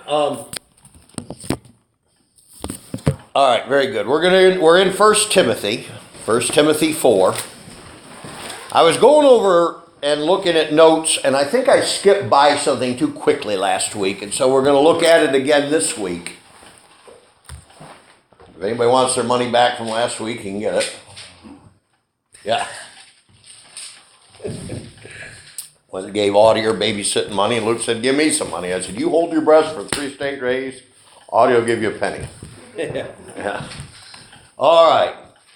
All right, very good. We're in 1 Timothy, 1 Timothy 4. I was going over and looking at notes, and I think I skipped by something too quickly last week, and so we're going to look at it again this week. If anybody wants their money back from last week, you can get it. Yeah. When I gave Audio babysitting money, and Luke said, "Give me some money." I said, "You hold your breath for 3 straight days, Audio will give you a penny." Yeah. All right.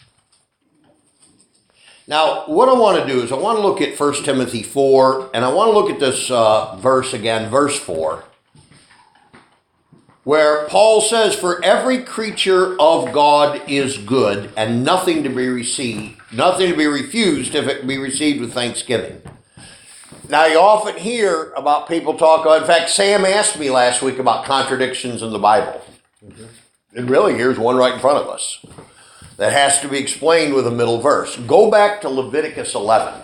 Now, what I want to do is I want to look at 1 Timothy 4, and I want to look at this verse again, verse 4, where Paul says, "For every creature of God is good, and nothing to be refused if it be received with thanksgiving." Now, you often hear about people talk, in fact, Sam asked me last week about contradictions in the Bible. Mm-hmm. And really, here's one right in front of us that has to be explained with a middle verse. Go back to Leviticus 11.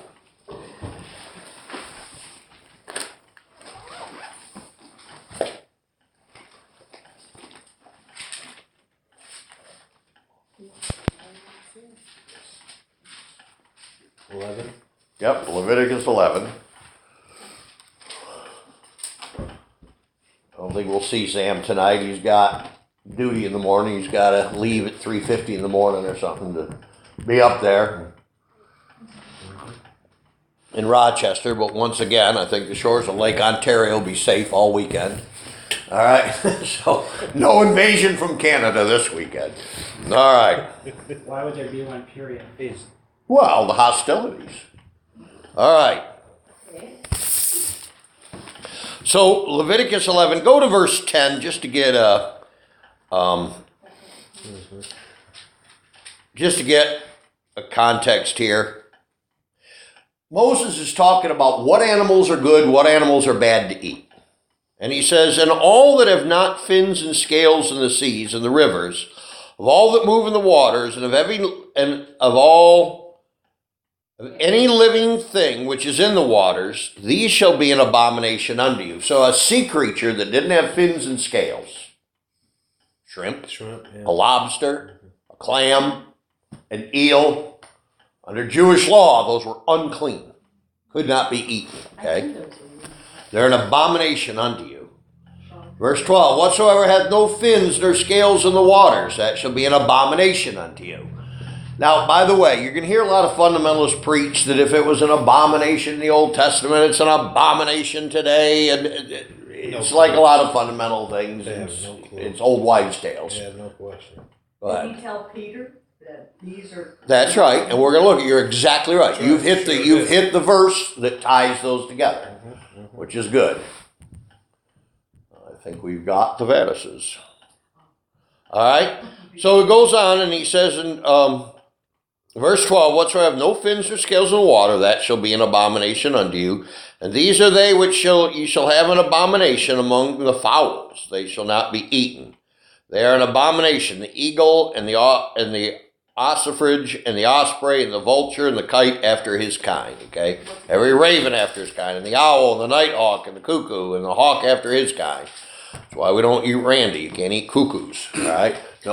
Yep, Leviticus 11. I don't think we'll see Sam tonight. He's got duty in the morning. He's got to leave at 3:50 in the morning or something to be up there in Rochester. But once again, I think the shores of Lake Ontario will be safe all weekend. All right, so no invasion from Canada this weekend. All right. Why would there be one period? Well, the hostilities. All right. So Leviticus 11, go to verse 10 just to get a context here. Moses is talking about what animals are good, what animals are bad to eat. And he says, "And all that have not fins and scales in the seas and the rivers, of all that move in the waters, and of any living thing which is in the waters, these shall be an abomination unto you." So a sea creature that didn't have fins and scales, shrimp, yeah. A lobster, a clam, an eel, under Jewish law, those were unclean, could not be eaten, okay? They're an abomination unto you. Verse 12, "Whatsoever hath no fins nor scales in the waters, that shall be an abomination unto you." Now, by the way, you're going to hear a lot of fundamentalists preach that if it was an abomination in the Old Testament, it's an abomination today, and it's like a lot of fundamental things. It's old wives' tales. I have no question. Did he tell Peter that these are? That's right, and we're going to look at. You're exactly right. You've hit the verse that ties those together, which is good. I think we've got the Vedases. All right. So it goes on, and he says in verse 12, "Whatsoever have no fins or scales in the water, that shall be an abomination unto you. And these are they which ye shall have an abomination among the fowls. They shall not be eaten. They are an abomination: the eagle and the ossifrage and the osprey and the vulture and the kite after his kind." Okay, every raven after his kind, and the owl and the nighthawk and the cuckoo and the hawk after his kind. That's why we don't eat Randy. You can't eat cuckoos. All right. No.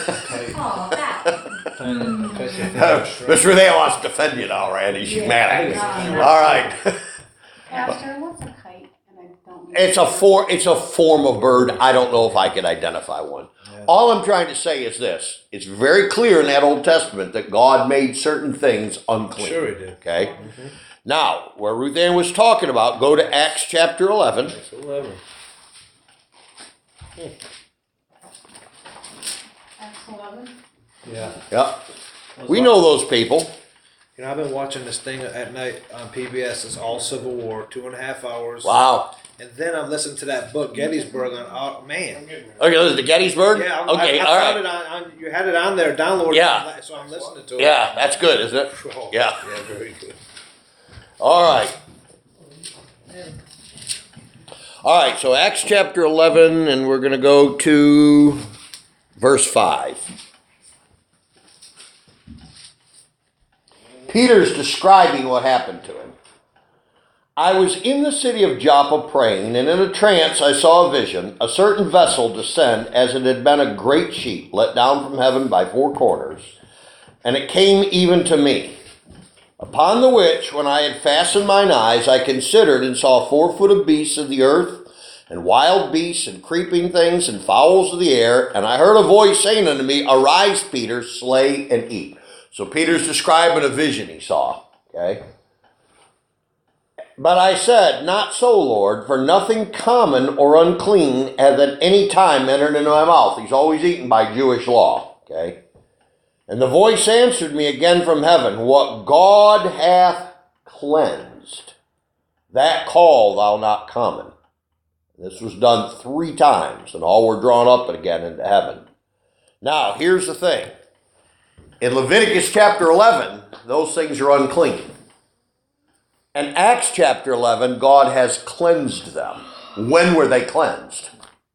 Mr. They wants to defend you now, Randy. She's mad at you. All right. Pastor, what's a kite? And I don't know. It's a form of bird. I don't know if I could identify one. Yeah. All I'm trying to say is this. It's very clear in that Old Testament that God made certain things unclean. Sure he did. Okay? Mm-hmm. Now, where Ruth Ann was talking about, go to Acts chapter 11. Acts 11. Acts 11? Yeah. Yep. We know those people. You know, I've been watching this thing at night on PBS. It's all Civil War, 2.5 hours. Wow. And then I'm listening to that book, Gettysburg, on, oh, man. Okay, this is the Gettysburg? Yeah, okay, I all found right. it on, you had it on there, downloaded Yeah. So I'm listening to it. Yeah, that's good, isn't it? Oh, Yeah. Yeah, very good. All right. All right, so Acts chapter 11, and we're going to go to verse 5. Peter's describing what happened to him. I was in the city of Joppa praying, and in a trance I saw a vision, a certain vessel descend as it had been a great sheet let down from heaven by four corners, and it came even to me. Upon the which, when I had fastened mine eyes, I considered and saw 4-footed beasts of the earth, and wild beasts, and creeping things, and fowls of the air. And I heard a voice saying unto me, Arise, Peter, slay and eat. So Peter's describing a vision he saw. Okay. But I said, Not so, Lord, for nothing common or unclean hath at any time entered into my mouth. He's always eaten by Jewish law. Okay. And the voice answered me again from heaven, What God hath cleansed, that call thou not common. This was done 3 times, and all were drawn up again into heaven. Now, here's the thing. In Leviticus chapter 11, those things are unclean. In Acts chapter 11, God has cleansed them. When were they cleansed?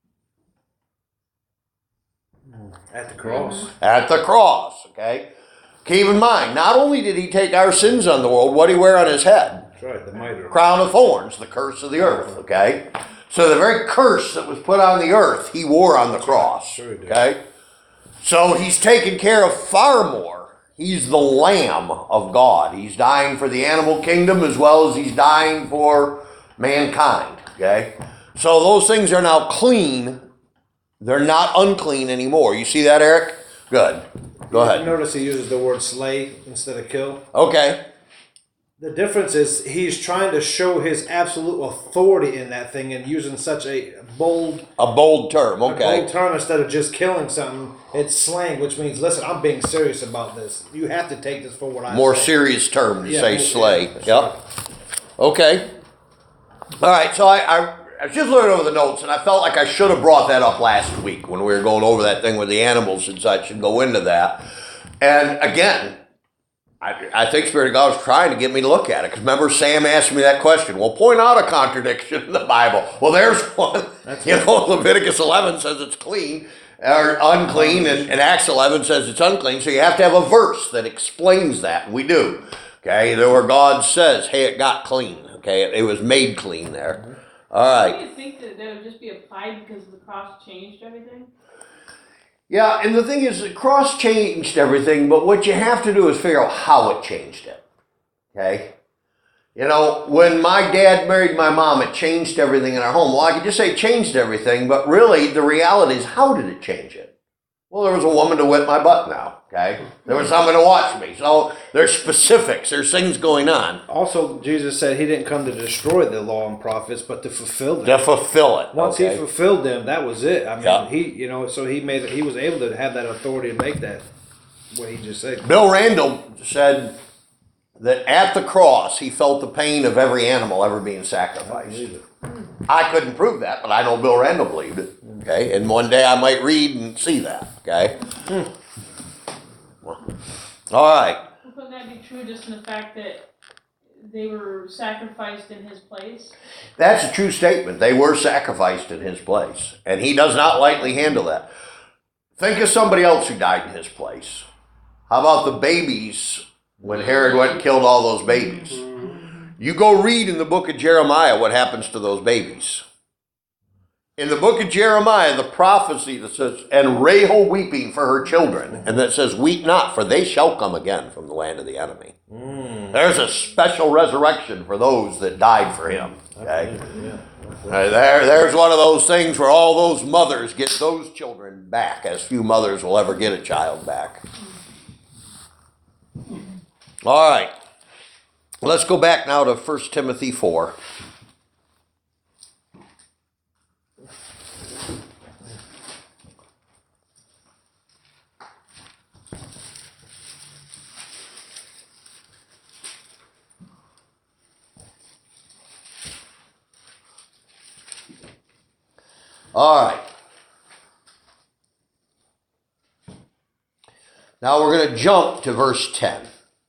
At the cross. At the cross, okay? Keep in mind, not only did he take our sins on the world, what did he wear on his head? That's right, the mitre. Crown of thorns, the curse of the earth, okay? So the very curse that was put on the earth, he wore on the cross, Sure he did. okay? So he's taken care of far more. He's the Lamb of God. He's dying for the animal kingdom as well as he's dying for mankind, okay? So those things are now clean. They're not unclean anymore. You see that, Eric? Good. Go ahead. Notice he uses the word slay instead of kill. Okay. The difference is he's trying to show his absolute authority in that thing and using such a bold term, okay. A bold term instead of just killing something. It's slang, which means, listen, I'm being serious about this. You have to take this for what I More say. serious term to Yeah, say more- slay. yeah, Yep. Okay. All right, so I was just looking over the notes, and I felt like I should have brought that up last week when we were going over that thing with the animals and such and go into that. And again, I think Spirit of God was trying to get me to look at it. Because remember, Sam asked me that question. Well, point out a contradiction in the Bible. Well, there's one. Leviticus 11 says it's clean or unclean, and Acts 11 says it's unclean. So you have to have a verse that explains that. And we do. Okay, there where God says, hey, it got clean. Okay, it was made clean there. All right. Do you think that would just be applied because the cross changed everything? Yeah, and the thing is, the cross changed everything, but what you have to do is figure out how it changed it. Okay? You know, when my dad married my mom, it changed everything in our home. Well, I could just say changed everything, but really the reality is, how did it change it? Well, there was a woman to whip my butt now, okay? There was someone to watch me. So there's specifics. There's things going on. Also, Jesus said he didn't come to destroy the law and prophets, but to fulfill them. To fulfill it. Once okay? he fulfilled them, that was it. I mean, Yeah. he was able to have that authority to make that, what he just said. Bill Randall said that at the cross, he felt the pain of every animal ever being sacrificed. I couldn't prove that, but I know Bill Randall believed it. Okay, and one day I might read and see that. Okay. Well, all right. Well, couldn't that be true just in the fact that they were sacrificed in his place? That's a true statement. They were sacrificed in his place, and he does not lightly handle that. Think of somebody else who died in his place. How about the babies when Herod went and killed all those babies? You go read in the book of Jeremiah what happens to those babies. In the book of Jeremiah, the prophecy that says, and Rahel weeping for her children, and that says, weep not, for they shall come again from the land of the enemy. There's a special resurrection for those that died for him. Okay? There's one of those things where all those mothers get those children back, as few mothers will ever get a child back. All right. Let's go back now to 1 Timothy 4. All right. Now we're going to jump to verse 10.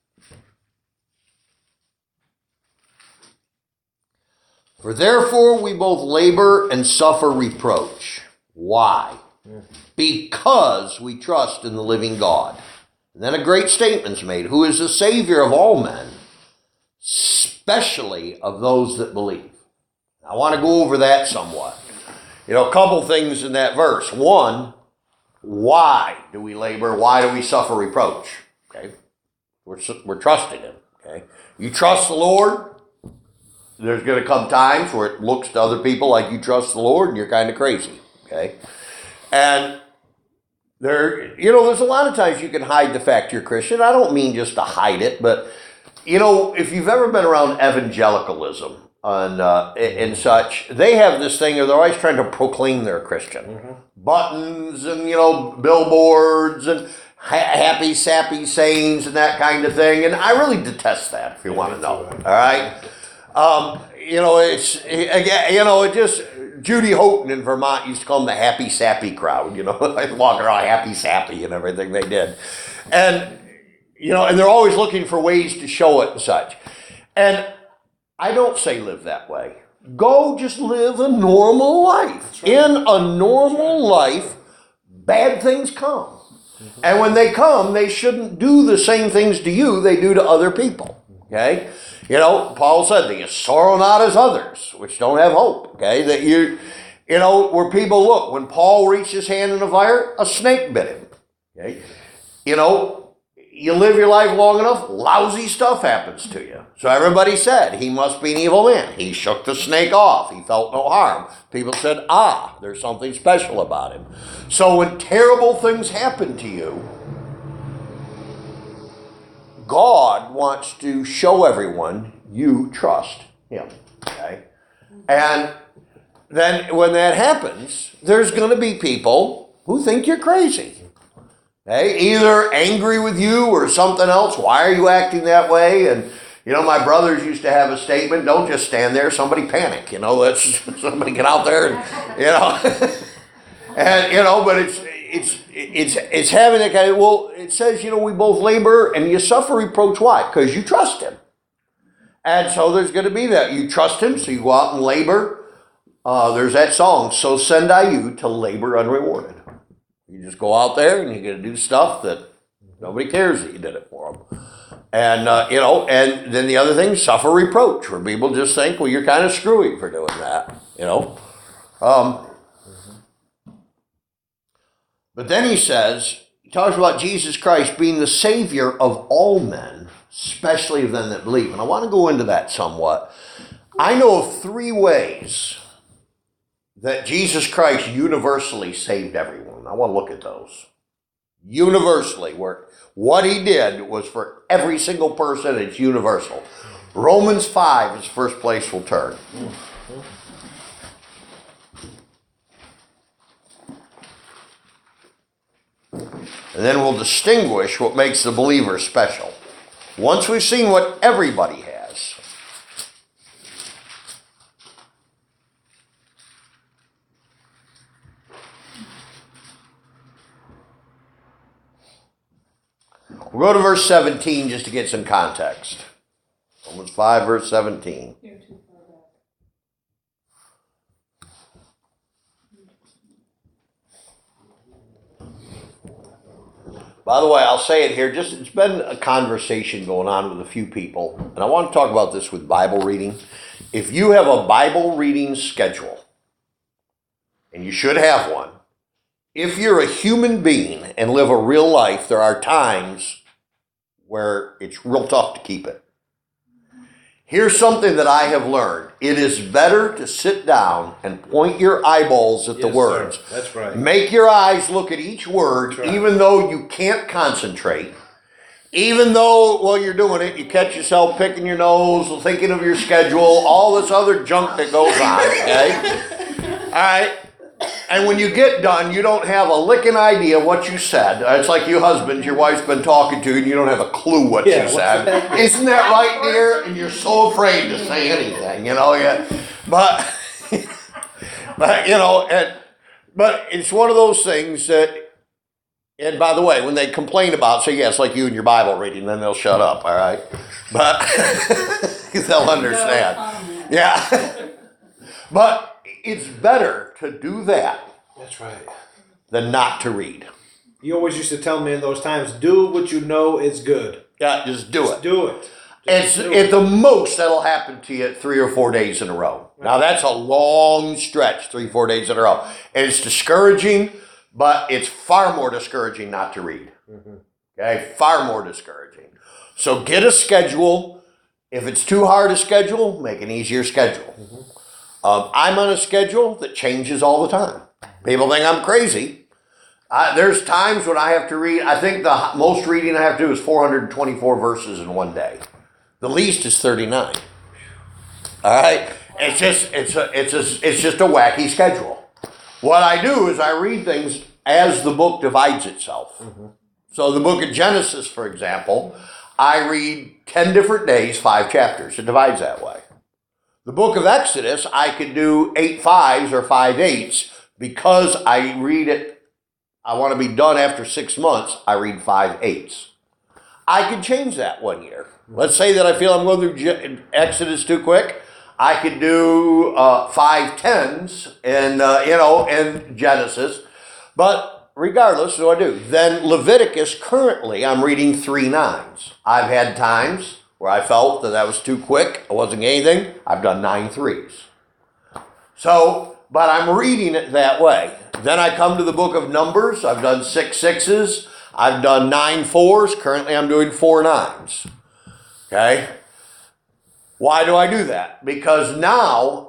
For therefore we both labor and suffer reproach. Why? Because we trust in the living God. And then a great statement's made, who is the Savior of all men, especially of those that believe. I want to go over that somewhat. A couple things in that verse. One, why do we labor? Why do we suffer reproach? Okay, we're trusting Him. Okay, you trust the Lord. There's going to come times where it looks to other people like you trust the Lord and you're kind of crazy. Okay, and there's a lot of times you can hide the fact you're Christian. I don't mean just to hide it, but if you've ever been around evangelicalism and such, they have this thing where they're always trying to proclaim they're Christian. Mm-hmm. Buttons and, billboards and happy, sappy sayings and that kind of thing. And I really detest that, if you want to know. All right? Judy Houghton in Vermont used to call them the happy, sappy crowd. They walk around happy, sappy and everything they did. And, and they're always looking for ways to show it and such. And I don't say live that way. Go just live a normal life. Right. In a normal life, bad things come. Mm-hmm. And when they come, they shouldn't do the same things to you they do to other people. Okay? Paul said that you sorrow not as others, which don't have hope. Okay? That where people look, when Paul reached his hand in the fire, a snake bit him. Okay? You live your life long enough, lousy stuff happens to you. So everybody said, he must be an evil man. He shook the snake off. He felt no harm. People said, there's something special about him. So when terrible things happen to you, God wants to show everyone you trust Him. Okay? And then when that happens, there's going to be people who think you're crazy. Okay? Either angry with you or something else. Why are you acting that way? And, my brothers used to have a statement, don't just stand there, somebody panic. Let's somebody get out there and, and, but it's having that kind of, it says, we both labor and you suffer reproach. Why? Because you trust Him. And so there's going to be that. You trust Him, so you go out and labor. There's that song, so send I you to labor unrewarded. You just go out there and you're going to do stuff that nobody cares that you did it for them. And, and then the other thing, suffer reproach, where people just think, well, you're kind of screwy for doing that, But then he talks about Jesus Christ being the Savior of all men, especially of them that believe. And I want to go into that somewhat. I know of 3 ways that Jesus Christ universally saved everyone. I want to look at those. Universally, where what He did was for every single person, it's universal. Romans 5 is the first place we'll turn. And then we'll distinguish what makes the believer special. Once we've seen what everybody has, we'll go to verse 17 just to get some context. Romans 5, verse 17. You're too far back. By the way, I'll say it here, it's been a conversation going on with a few people, and I want to talk about this with Bible reading. If you have a Bible reading schedule, and you should have one, if you're a human being and live a real life, there are times where it's real tough to keep it. Here's something that I have learned. It is better to sit down and point your eyeballs at the words. Sir. That's right. Make your eyes look at each word, right. Even though you can't concentrate. Even though while you're doing it, you catch yourself picking your nose, thinking of your schedule, all this other junk that goes on, okay? All right? And when you get done, you don't have a licking idea what you said. It's like you husbands, your wife's been talking to you, and you don't have a clue what she said. Isn't that right, dear? And you're so afraid to say anything, Yeah. But but it's one of those things that, and by the way, when they complain about, say yes, like you and your Bible reading, then they'll shut up, all right? But they'll understand. Yeah. But it's better to do that. That's right. Than not to read. You always used to tell me in those times, do what you know is good. Yeah, just do it. Do it. It's at the most that'll happen to you 3 or 4 days in a row. Now that's a long stretch, 3, 4 days in a row. And it's discouraging, but it's far more discouraging not to read. Okay, far more discouraging. So get a schedule. If it's too hard a schedule, make an easier schedule. I'm on a schedule that changes all the time. People think I'm crazy. There's times when I have to read, I think the most reading I have to do is 424 verses in one day. The least is 39. All right? It's just a wacky schedule. What I do is I read things as the book divides itself. So the book of Genesis, for example, I read 10 different days, 5 chapters. It divides that way. The book of Exodus, I could do 8 5s or 5 8s because I read it. I want to be done after 6 months. I read 5 8s. I could change that one year. Let's say that I feel I'm going through Exodus too quick. I could do 5 10s in Genesis. But regardless, what do I do? Then Leviticus, currently, I'm reading 3 9s. I've had times where I felt that was too quick. It wasn't anything. I've done 9 3s. So, but I'm reading it that way. Then I come to the book of Numbers. I've done 6 6s. I've done 9 4s. Currently, I'm doing 4 9s. Okay? Why do I do that? Because now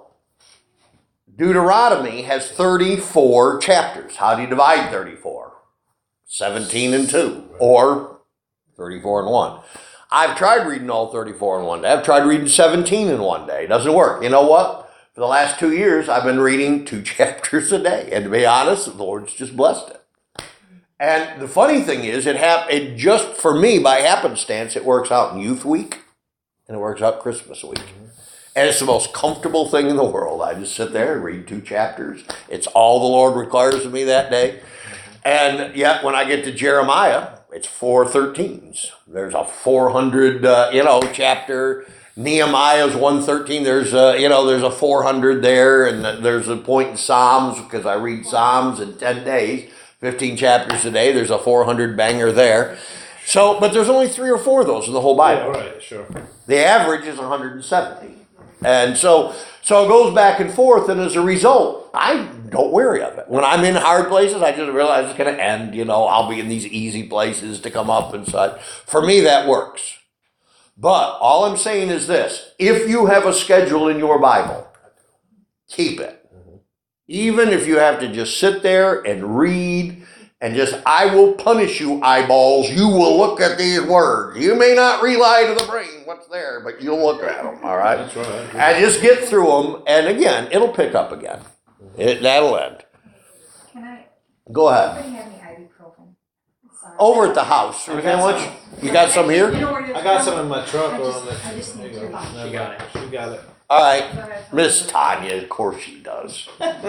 Deuteronomy has 34 chapters. How do you divide 34? 17 and 2, or 34 and 1. I've tried reading all 34 in one day. I've tried reading 17 in one day. It doesn't work. You know what? For the last 2 years, I've been reading 2 chapters a day. And to be honest, the Lord's just blessed it. And the funny thing is, it just, for me, by happenstance, it works out in Youth Week, and it works out Christmas Week. And it's the most comfortable thing in the world. I just sit there and read 2 chapters. It's all the Lord requires of me that day. And yet, when I get to Jeremiah, it's 4 13s. There's a 400, chapter. Nehemiah's 113. There's a 400 there, and there's a point in Psalms because I read Psalms in 10 days, 15 chapters a day. There's a 400 banger there. So, but there's only 3 or 4 of those in the whole Bible. Yeah, right, sure. The average is 170. And so it goes back and forth, and as a result, I don't weary of it. When I'm in hard places, I just realize it's going to end. I'll be in these easy places to come up and such. For me, that works. But all I'm saying is this. If you have a schedule in your Bible, keep it. Even if you have to just sit there and read and I will punish you, eyeballs. You will look at these words. You may not relay to the brain what's there, but you'll look at them, all right? That's right. And just get through them, and again, it'll pick up again. That'll end. Can I? Go ahead. Anybody have any ibuprofen? Sorry. Over at the house. You got some here? You know where it is? I got some in my truck. I just need There you to go. buy. She got it. She got it. All right. Miss Tanya, of course she does.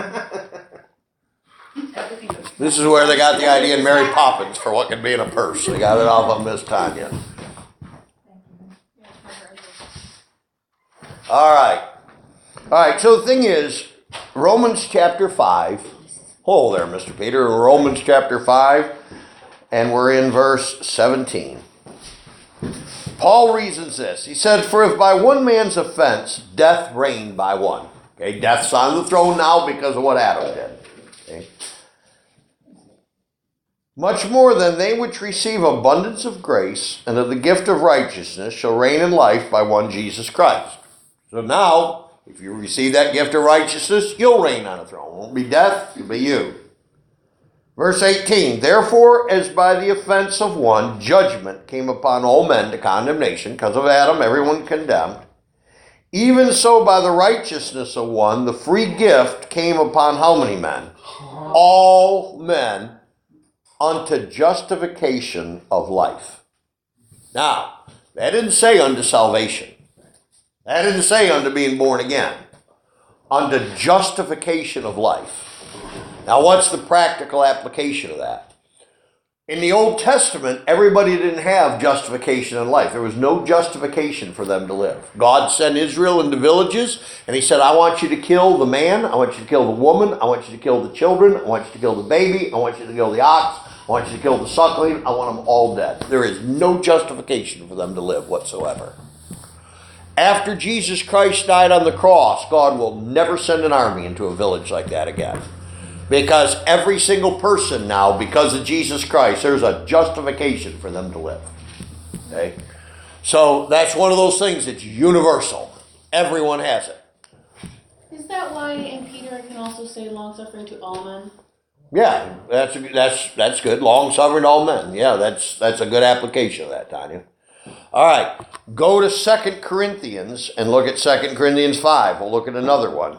This is where they got the idea in Mary Poppins for what can be in a purse. They got it off of Miss Tanya. All right, so the thing is, Romans chapter 5. Hold there, Mr. Peter. Romans chapter 5, and we're in verse 17. Paul reasons this. He said, "For if by one man's offense death reigned by one." Okay, death's on the throne now because of what Adam did. Okay. "Much more than they which receive abundance of grace and of the gift of righteousness shall reign in life by one Jesus Christ." So now, if you receive that gift of righteousness, you'll reign on a throne. It won't be death, it'll be you. Verse 18, "Therefore, as by the offense of one, judgment came upon all men to condemnation, because of Adam, everyone condemned. Even so, by the righteousness of one, the free gift came upon how many men? All men, unto justification of life." Now, that didn't say unto salvation. That didn't say unto being born again. Unto justification of life. Now, what's the practical application of that? In the Old Testament, everybody didn't have justification in life. There was no justification for them to live. God sent Israel into villages, and he said, "I want you to kill the man, I want you to kill the woman, I want you to kill the children, I want you to kill the baby, I want you to kill the ox, I want you to kill the suckling, I want them all dead." There is no justification for them to live whatsoever. After Jesus Christ died on the cross, God will never send an army into a village like that again. Because every single person now, because of Jesus Christ, there's a justification for them to live. Okay? So that's one of those things that's universal. Everyone has it. Is that why in Peter it can also say long suffering to all men? Yeah, that's good. Long suffering to all men. Yeah, that's a good application of that, Tanya. All right, go to 2 Corinthians and look at 2 Corinthians 5. We'll look at another one.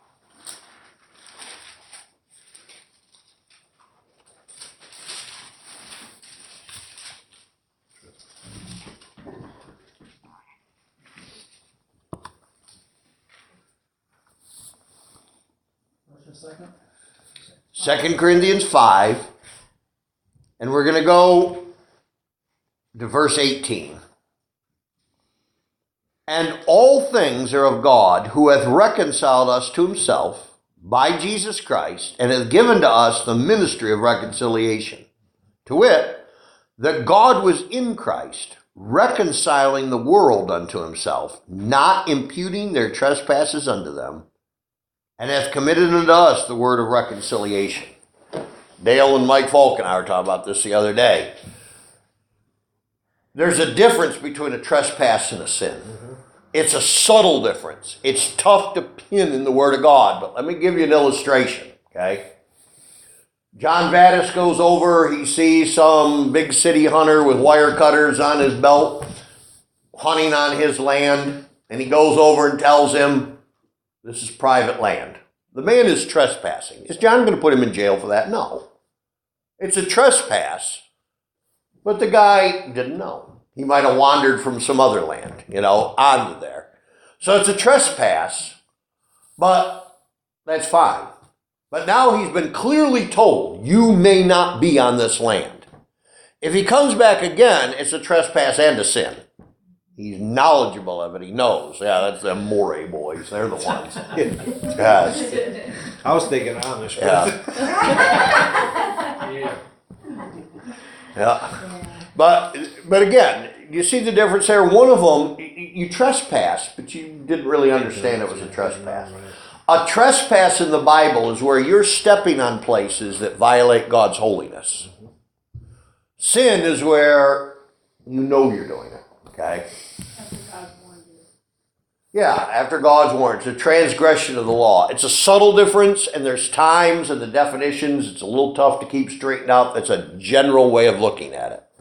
What's the second? 2 Corinthians 5, and we're going to go to verse 18. And all things are of God, who hath reconciled us to himself by Jesus Christ, and hath given to us the ministry of reconciliation. To wit, that God was in Christ, reconciling the world unto himself, not imputing their trespasses unto them, and hath committed unto us the word of reconciliation. Dale and Mike Falk and I were talking about this the other day. There's a difference between a trespass and a sin. It's a subtle difference. It's tough to pin in the Word of God, but let me give you an illustration, okay? John Vadas goes over, he sees some big city hunter with wire cutters on his belt, hunting on his land, and he goes over and tells him, this is private land. The man is trespassing. Is John going to put him in jail for that? No. It's a trespass, but the guy didn't know. He might have wandered from some other land, onto there. So it's a trespass, but that's fine. But now he's been clearly told, you may not be on this land. If he comes back again, it's a trespass and a sin. He's knowledgeable of it. He knows. Yeah, that's the Moray boys. They're the ones. Yes. I was thinking Amish. Yeah. Yeah. But again, you see the difference there? One of them, you trespass, but you didn't really understand it was a trespass. A trespass in the Bible is where you're stepping on places that violate God's holiness. Sin is where you know you're doing it, okay? After God warned you. Yeah, after God's warned. It's a transgression of the law. It's a subtle difference, and there's times and the definitions, it's a little tough to keep straightened out. That's a general way of looking at it.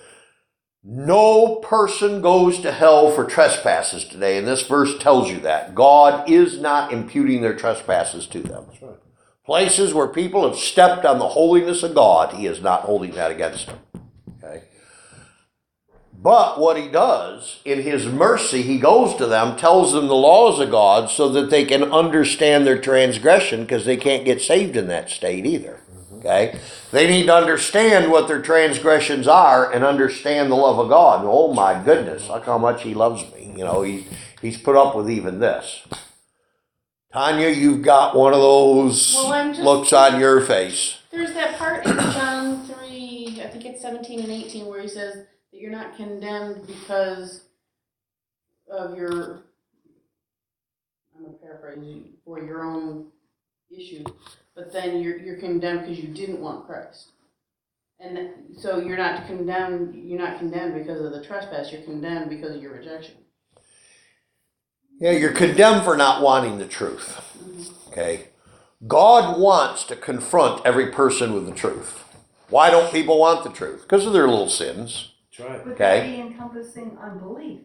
No person goes to hell for trespasses today, and this verse tells you that. God is not imputing their trespasses to them. That's right. Places where people have stepped on the holiness of God, he is not holding that against them. Okay? But what he does, in his mercy, he goes to them, tells them the laws of God so that they can understand their transgression, because they can't get saved in that state either. Okay? They need to understand what their transgressions are and understand the love of God. Oh my goodness, look how much he loves me. He's put up with even this. Tanya, you've got one of those looks on your face. There's that part in John 3, I think it's 17 and 18, where he says that you're not condemned because of your, I'm going to paraphrase you, for your own issue, but then you're condemned because you didn't want Christ. And so you're not condemned because of the trespass, you're condemned because of your rejection. Yeah, you're condemned for not wanting the truth. Okay? God wants to confront every person with the truth. Why don't people want the truth? Because of their little sins. That's right. Would Okay. that be encompassing unbelief?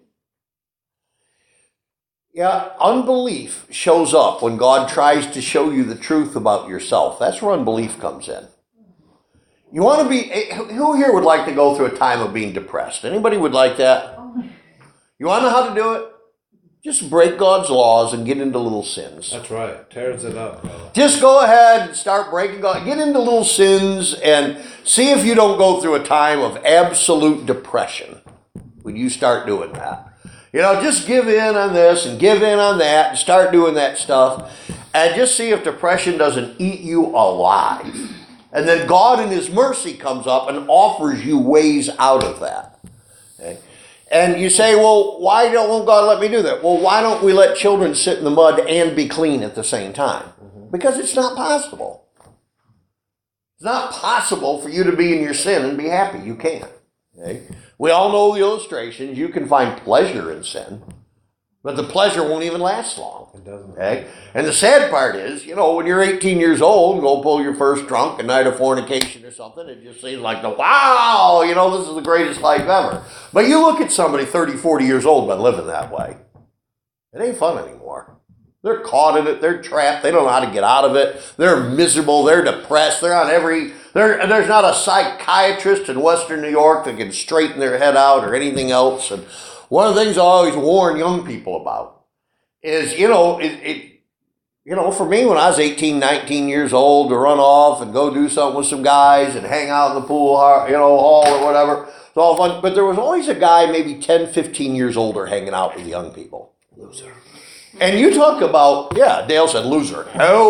Yeah, unbelief shows up when God tries to show you the truth about yourself. That's where unbelief comes in. You want to be, who here would like to go through a time of being depressed? Anybody would like that? You want to know how to do it? Just break God's laws and get into little sins. That's right. Tears it up, brother. Just go ahead and start breaking God. Get into little sins and see if you don't go through a time of absolute depression when you start doing that. Just give in on this and give in on that and start doing that stuff and just see if depression doesn't eat you alive. And then God in his mercy comes up and offers you ways out of that. Okay? And you say, well, why won't God let me do that? Well, why don't we let children sit in the mud and be clean at the same time? Because it's not possible. It's not possible for you to be in your sin and be happy. You can't. Okay? We all know the illustrations. You can find pleasure in sin, but the pleasure won't even last long. It doesn't. Okay? And the sad part is, when you're 18 years old and go pull your first drunk a night of fornication or something, it just seems like wow, this is the greatest life ever. But you look at somebody 30, 40 years old been living that way. It ain't fun anymore. They're caught in it. They're trapped. They don't know how to get out of it. They're miserable. They're depressed. There's not a psychiatrist in Western New York that can straighten their head out or anything else. And one of the things I always warn young people about is, for me, when I was 18, 19 years old, to run off and go do something with some guys and hang out in the pool, hall or whatever, it's all fun. But there was always a guy maybe 10, 15 years older hanging out with young people. Loser. And you talk about, Dale said loser.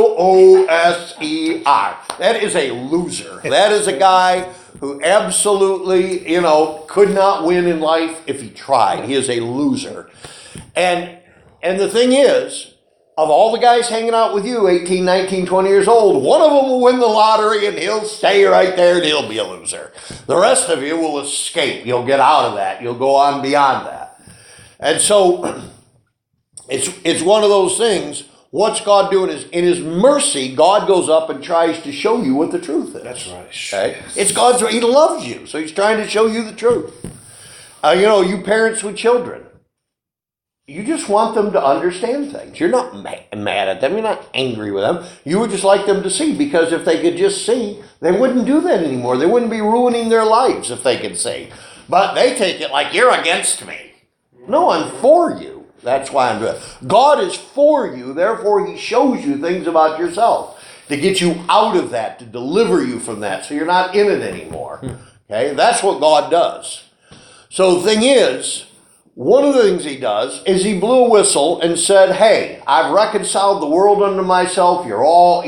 Loser. That is a loser. That is a guy who absolutely, could not win in life if he tried. He is a loser. And the thing is, of all the guys hanging out with you, 18, 19, 20 years old, one of them will win the lottery and he'll stay right there and he'll be a loser. The rest of you will escape. You'll get out of that. You'll go on beyond that. And so it's one of those things. What's God doing is, in his mercy, God goes up and tries to show you what the truth is. That's right. Okay? It's God's, he loves you, so he's trying to show you the truth. You parents with children, you just want them to understand things. You're not mad at them. You're not angry with them. You would just like them to see, because if they could just see, they wouldn't do that anymore. They wouldn't be ruining their lives if they could see. But they take it like, you're against me. No, I'm for you. That's why I'm doing it. God is for you, therefore he shows you things about yourself to get you out of that, to deliver you from that, so you're not in it anymore. Okay, that's what God does. So the thing is, one of the things he does is he blew a whistle and said, hey, I've reconciled the world unto myself. You're all,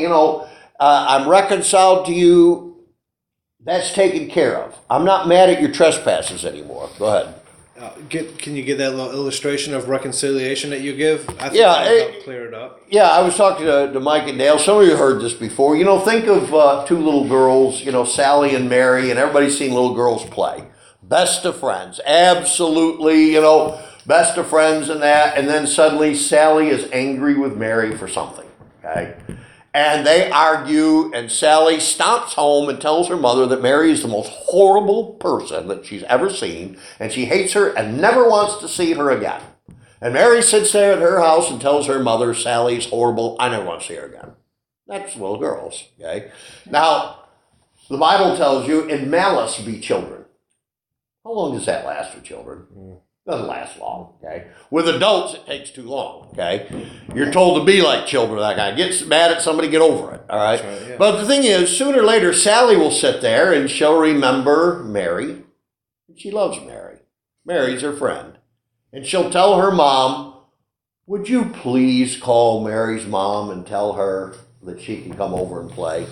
I'm reconciled to you. That's taken care of. I'm not mad at your trespasses anymore. Go ahead. Can you give that little illustration of reconciliation that you give? I think Yeah, that'll help clear it up. Yeah, I was talking to Mike and Dale. Some of you heard this before. Think of two little girls, Sally and Mary, and everybody's seen little girls play. Best of friends. Absolutely, best of friends and that. And then suddenly Sally is angry with Mary for something, okay? And they argue, and Sally stomps home and tells her mother that Mary is the most horrible person that she's ever seen, and she hates her and never wants to see her again. And Mary sits there at her house and tells her mother, Sally's horrible, I never want to see her again. That's little girls, okay? Now, the Bible tells you, in malice be children. How long does that last with children? Doesn't last long, okay? With adults, it takes too long, okay? You're told to be like children, that guy. Get mad at somebody, get over it, all right? That's right, yeah. But the thing is, sooner or later, Sally will sit there and she'll remember Mary. She loves Mary. Mary's her friend. And she'll tell her mom, would you please call Mary's mom and tell her that she can come over and play?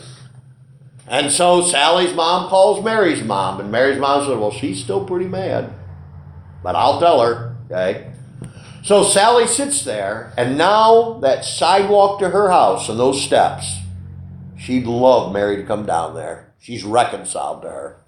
And so Sally's mom calls Mary's mom, and Mary's mom said, well, she's still pretty mad, but I'll tell her, okay? So Sally sits there, and now that sidewalk to her house and those steps, she'd love Mary to come down there. She's reconciled to her.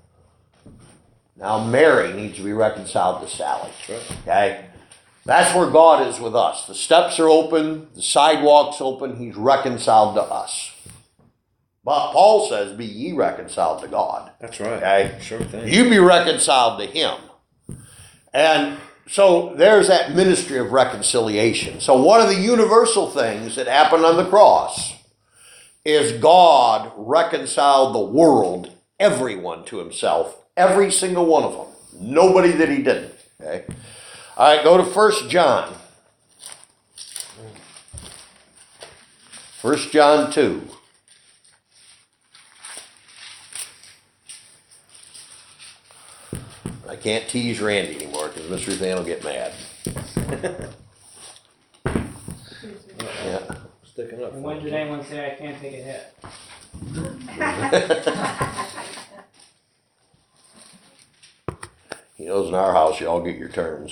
Now Mary needs to be reconciled to Sally, okay? That's where God is with us. The steps are open, the sidewalk's open, he's reconciled to us. But Paul says, be ye reconciled to God. That's right. Okay? Sure thing. You be reconciled to him. And so there's that ministry of reconciliation. So one of the universal things that happened on the cross is God reconciled the world, everyone to himself, every single one of them. Nobody that he didn't. Okay? All right, go to 1 John. 1 John 2. I can't tease Randy anymore because Mr. Than will get mad. Yeah. Sticking up. And when did anyone say I can't take a hit? knows in our house you all get your turns.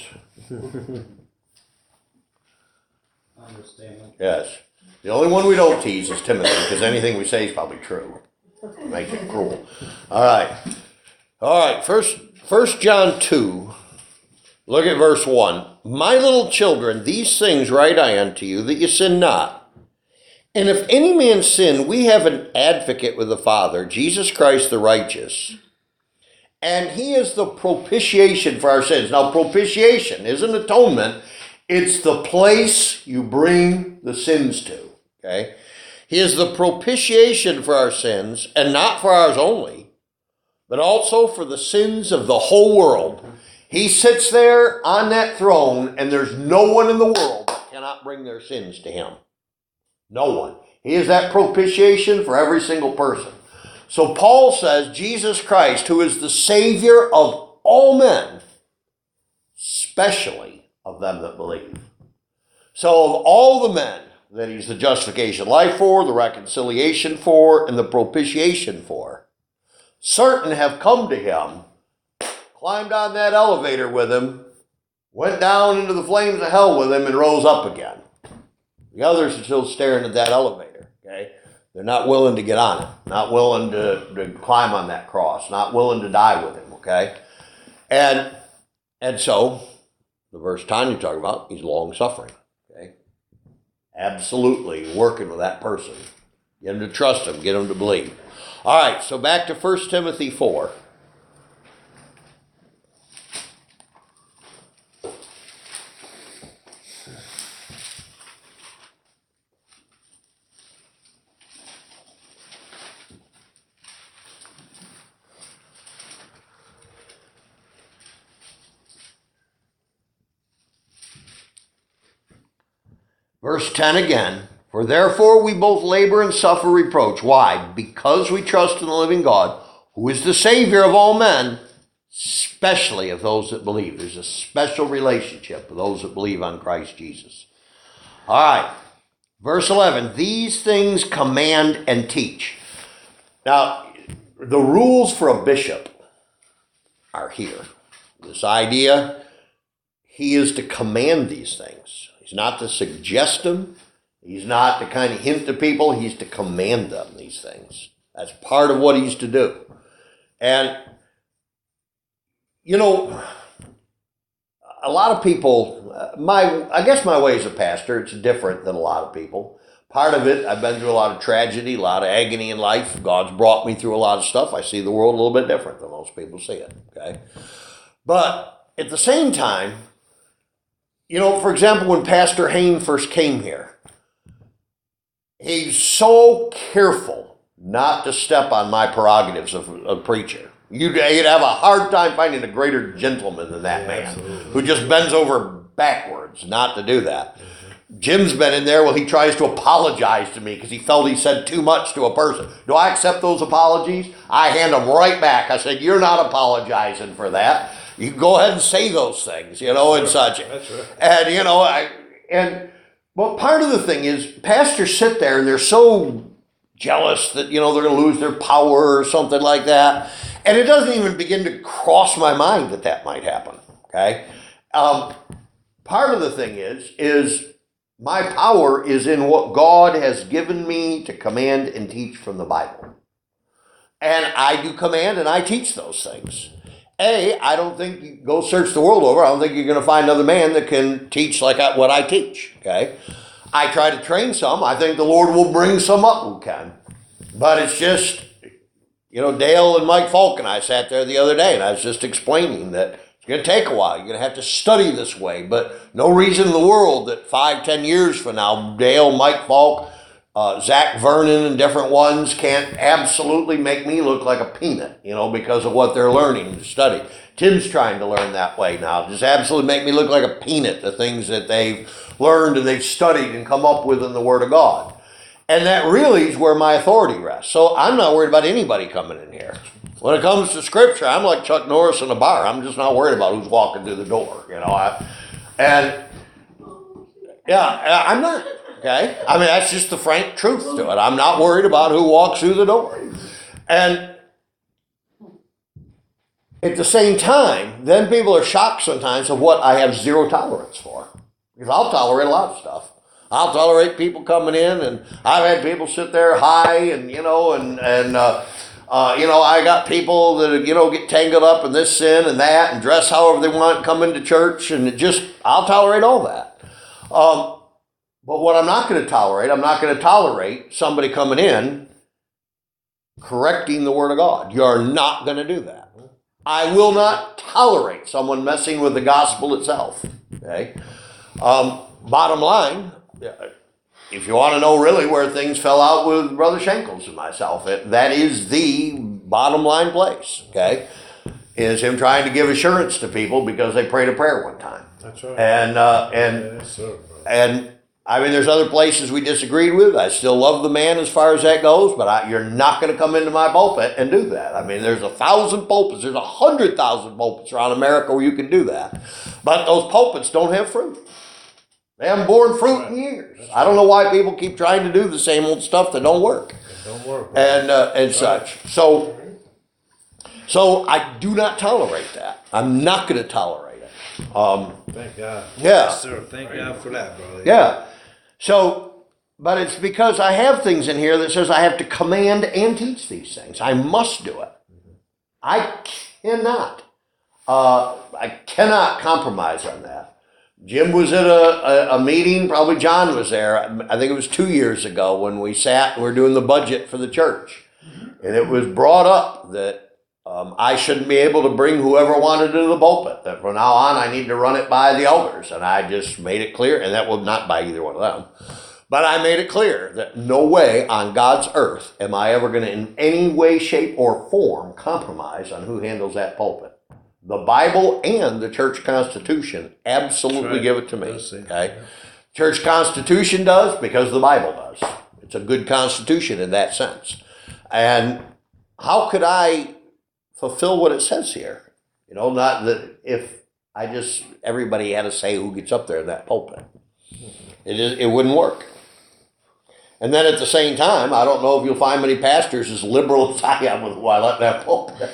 Understand. Yes. The only one we don't tease is Timothy, because anything we say is probably true. Makes it cruel. All right. All right. First John 2. Look at verse 1. My little children, these things write I unto you, that you sin not. And if any man sin, we have an advocate with the Father, Jesus Christ the righteous. And he is the propitiation for our sins. Now, propitiation isn't atonement. It's the place you bring the sins to. Okay? He is the propitiation for our sins, and not for ours only, but also for the sins of the whole world. He sits there on that throne, and there's no one in the world that cannot bring their sins to him. No one. He is that propitiation for every single person. So Paul says, Jesus Christ, who is the Savior of all men, especially of them that believe. So of all the men that he's the justification life for, the reconciliation for, and the propitiation for, certain have come to him, climbed on that elevator with him, went down into the flames of hell with him, and rose up again. The others are still staring at that elevator, okay? They're not willing to get on it, not willing to climb on that cross, not willing to die with him, okay? And so, the verse Tanya talked about, he's long-suffering, okay? Absolutely working with that person. Get him to trust him, get him to believe. All right, so back to 1 Timothy 4. Verse 10 again, for therefore we both labor and suffer reproach. Why? Because we trust in the living God, who is the Savior of all men, especially of those that believe. There's a special relationship with those that believe on Christ Jesus. All right, verse 11, these things command and teach. Now, the rules for a bishop are here. This idea, he is to command these things. He's not to suggest them. He's not to kind of hint to people. He's to command them, these things. That's part of what he's to do. And, you know, a lot of people, I guess my way as a pastor, it's different than a lot of people. Part of it, I've been through a lot of tragedy, a lot of agony in life. God's brought me through a lot of stuff. I see the world a little bit different than most people see it, okay? But at the same time, you know, for example, when Pastor Hain first came here, he's so careful not to step on my prerogatives of a preacher. You'd have a hard time finding a greater gentleman than that man, absolutely, who just bends over backwards not to do that. Mm-hmm. Jim's been in there, well, he tries to apologize to me because he felt he said too much to a person. Do I accept those apologies? I hand them right back. I said, you're not apologizing for that. You go ahead and say those things, you know, and such. That's right. And, you know, but part of the thing is pastors sit there and they're so jealous that, you know, they're going to lose their power or something like that. And it doesn't even begin to cross my mind that that might happen, okay? Part of the thing is my power is in what God has given me to command and teach from the Bible. And I do command and I teach those things. I don't think you go search the world over. I don't think you're going to find another man that can teach like what I teach, okay? I try to train some. I think the Lord will bring some up who can. But it's just, you know, Dale and Mike Falk and I sat there the other day, and I was just explaining that it's going to take a while. You're going to have to study this way. But no reason in the world that 5-10 years from now, Dale, Mike Falk, Zach Vernon and different ones can't absolutely make me look like a peanut, you know, because of what they're learning to study. Tim's trying to learn that way now. Just absolutely make me look like a peanut, the things that they've learned and they've studied and come up with in the Word of God. And that really is where my authority rests. So I'm not worried about anybody coming in here. When it comes to Scripture, I'm like Chuck Norris in a bar. I'm just not worried about who's walking through the door, you know. I'm not. Okay? I mean, that's just the frank truth to it. I'm not worried about who walks through the door. And At the same time, then people are shocked sometimes of what I have zero tolerance for. Because I'll tolerate a lot of stuff. I'll tolerate people coming in, and I've had people sit there high, and I got people that get tangled up in this sin and that, and dress however they want, come into church, and I'll tolerate all that. But what I'm not going to tolerate somebody coming in correcting the Word of God. You're not going to do that. I will not tolerate someone messing with the gospel itself. Okay. Bottom line, if you want to know really where things fell out with Brother Schenkels and myself, that is the bottom line place. Okay, is him trying to give assurance to people because they prayed a prayer one time. That's right. And I mean, there's other places we disagreed with. I still love the man as far as that goes, but you're not going to come into my pulpit and do that. I mean, there's 1,000 pulpits. There's 100,000 pulpits around America where you can do that. But those pulpits don't have fruit. They haven't borne fruit in years. I don't know why people keep trying to do the same old stuff that don't work. And such. So I do not tolerate that. I'm not going to tolerate it. Thank God. Yeah. Yes, sir. Thank God for that, brother. Yeah. So, but it's because I have things in here that says I have to command and teach these things. I must do it. I cannot compromise on that. Jim was at a meeting, probably John was there. I think it was 2 years ago when we sat and we were doing the budget for the church. And it was brought up that I shouldn't be able to bring whoever wanted to the pulpit. That from now on I need to run it by the elders. And I just made it clear, and that was not by either one of them. But I made it clear that no way on God's earth am I ever going to in any way, shape, or form compromise on who handles that pulpit. The Bible and the church constitution absolutely give it to me. Okay, church constitution does because the Bible does. It's a good constitution in that sense. And how could I fulfill what it says here? Not that if everybody had to say who gets up there in that pulpit. It wouldn't work. And then at the same time, I don't know if you'll find many pastors as liberal as I am with who I let in that pulpit.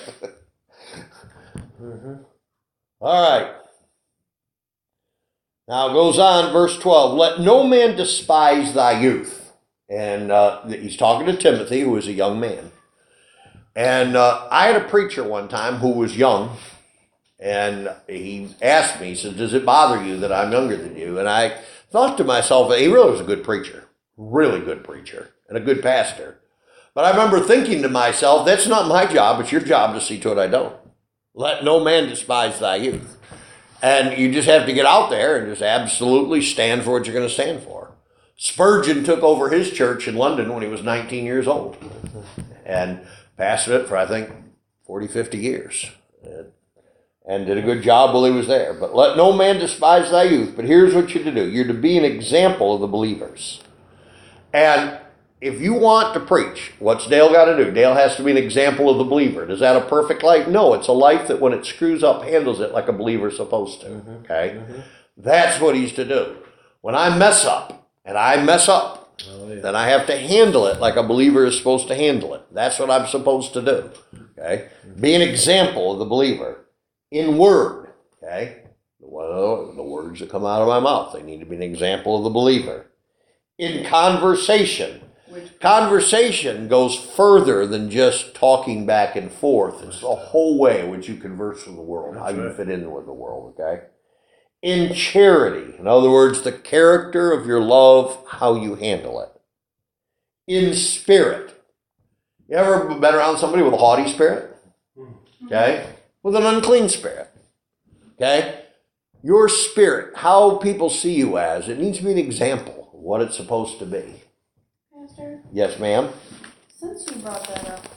All right. Now it goes on, verse 12. Let no man despise thy youth. And he's talking to Timothy, who was a young man. And I had a preacher one time who was young. And he asked me, he said, does it bother you that I'm younger than you? And I thought to myself, he really was a good preacher. Really good preacher. And a good pastor. But I remember thinking to myself, that's not my job. It's your job to see to it I don't. Let no man despise thy youth. And you just have to get out there and just absolutely stand for what you're going to stand for. Spurgeon took over his church in London when he was 19 years old. And pastored it for, I think, 40, 50 years. And did a good job while he was there. But let no man despise thy youth. But here's what you're to do. You're to be an example of the believers. And if you want to preach, what's Dale got to do? Dale has to be an example of the believer. Is that a perfect life? No, it's a life that when it screws up, handles it like a believer's supposed to. Okay? That's what he's to do. When I mess up, then I have to handle it like a believer is supposed to handle it. That's what I'm supposed to do. Okay? Be an example of the believer. In word. Okay? Well, the words that come out of my mouth, they need to be an example of the believer. In conversation. Conversation goes further than just talking back and forth. It's the whole way in which you converse with the world, how you fit in with the world, okay? In charity, in other words, the character of your love, how you handle it. In spirit. You ever been around somebody with a haughty spirit? Okay? With an unclean spirit. Okay? Your spirit, how people see you as, it needs to be an example of what it's supposed to be. Pastor, Yes, ma'am? since you brought that up,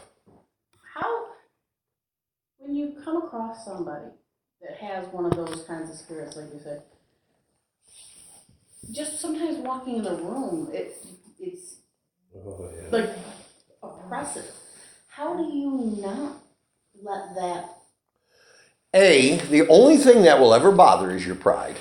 when you come across somebody that has one of those kinds of spirits, like you said, just sometimes walking in the room, it's like oppressive. How do you not let that? The only thing that will ever bother is your pride.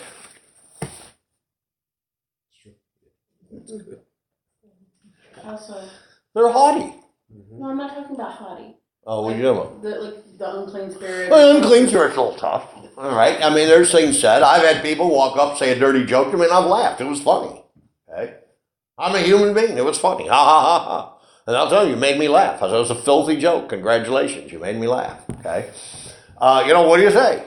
Also, They're haughty. no, I'm not talking about haughty. Oh, what are you doing about? The unclean spirit. Well, unclean spirit's a little tough. All right. I mean, there's things said. I've had people walk up, say a dirty joke to me, and I've laughed. It was funny. Okay. I'm a human being. It was funny. Ha ha ha ha. And I'll tell you, it made me laugh. I said, it was a filthy joke. Congratulations. You made me laugh. Okay. What do you say?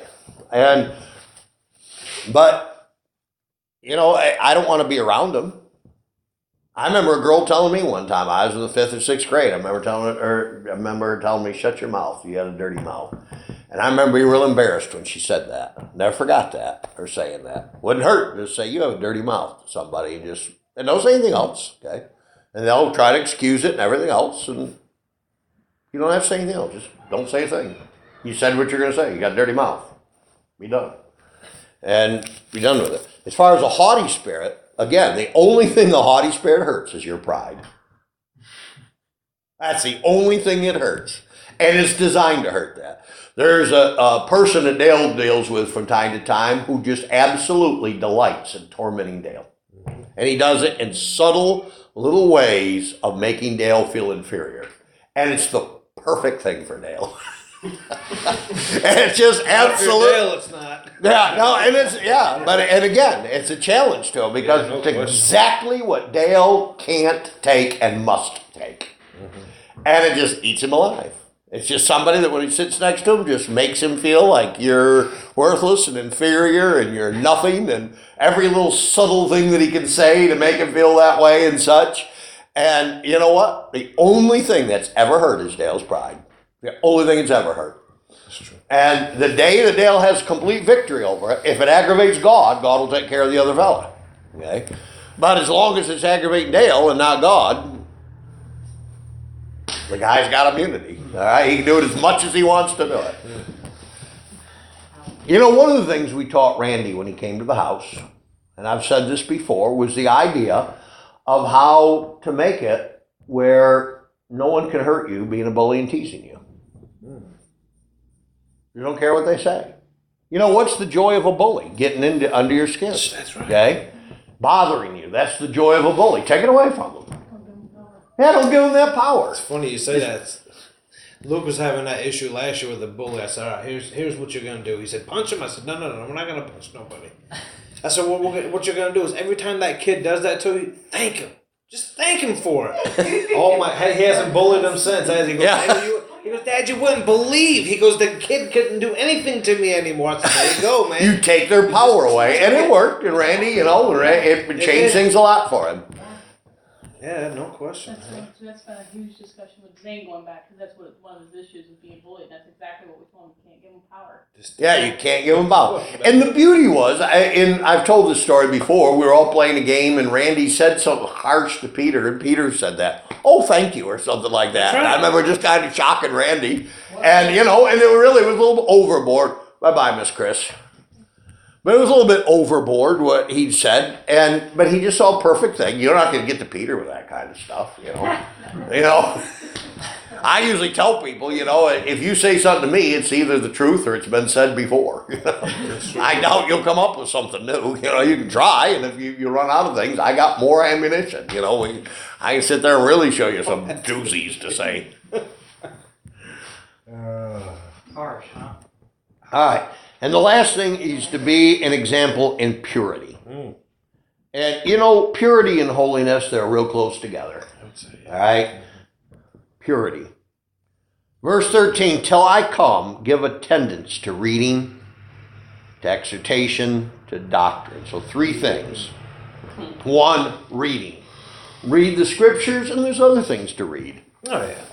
But I don't want to be around them. I remember a girl telling me one time, I was in the 5th or 6th grade. I remember her telling me, shut your mouth. You got a dirty mouth. And I remember being real embarrassed when she said that. Never forgot that, her saying that. Wouldn't hurt to say you have a dirty mouth to somebody and don't say anything else, okay? And they'll try to excuse it and everything else, and you don't have to say anything else. Just don't say a thing. You said what you're going to say. You got a dirty mouth. Be done. And be done with it. As far as a haughty spirit, again, the only thing the haughty spirit hurts is your pride. That's the only thing it hurts. And it's designed to hurt that. There's a person that Dale deals with from time to time who just absolutely delights in tormenting Dale. And he does it in subtle little ways of making Dale feel inferior. And it's the perfect thing for Dale. And it's just absolute. Dale, it's not. Yeah, no, and and again, it's a challenge to him because it's exactly what Dale can't take and must take. And it just eats him alive. It's just somebody that when he sits next to him just makes him feel like you're worthless and inferior and you're nothing, and every little subtle thing that he can say to make him feel that way and such. And you know what? The only thing that's ever hurt is Dale's pride. The only thing it's ever hurt. That's true. And the day that Dale has complete victory over it, if it aggravates God, God will take care of the other fella. Okay? But as long as it's aggravating Dale and not God, the guy's got immunity. All right? He can do it as much as he wants to do it. One of the things we taught Randy when he came to the house, and I've said this before, was the idea of how to make it where no one can hurt you being a bully and teasing you. You don't care what they say. What's the joy of a bully? Getting under your skin. That's right. Okay? Bothering you. That's the joy of a bully. Take it away from them. Yeah, don't give them that power. It's funny you say that. Luke was having that issue last year with the bully. I said, all right, here's what you're going to do. He said, punch him. I said, no, we're not going to punch nobody. I said, well, what you're going to do is every time that kid does that to you, thank him. Just thank him for it. He hasn't bullied him since. He goes, Dad, you wouldn't believe. He goes, the kid couldn't do anything to me anymore. I said, there you go, man. You take their power away. And it worked. And Randy, it changed things a lot for him. Yeah, no question. That's been a huge discussion with Zane going back, because that's one of his issues is being bullied. That's exactly what we told him. We can't give him power. Yeah, you can't give him power. And the beauty was, I've told this story before, we were all playing a game and Randy said something harsh to Peter, and Peter said that, oh, thank you, or something like that. Right. And I remember just kind of shocking Randy. And, and it really was a little bit overboard. Bye-bye, Miss Chris. But it was a little bit overboard what he'd said, but he just saw a perfect thing. You're not going to get to Peter with that kind of stuff, I usually tell people, if you say something to me, it's either the truth or it's been said before. I doubt you'll come up with something new. You can try, and if you run out of things, I got more ammunition. I can sit there and really show you some doozies to say. Harsh, huh? All right. And the last thing is to be an example in purity. And, purity and holiness, they're real close together. All right? Purity. Verse 13, till I come, give attendance to reading, to exhortation, to doctrine. So 3 things. 1, reading. Read the scriptures, and there's other things to read. Oh, yeah.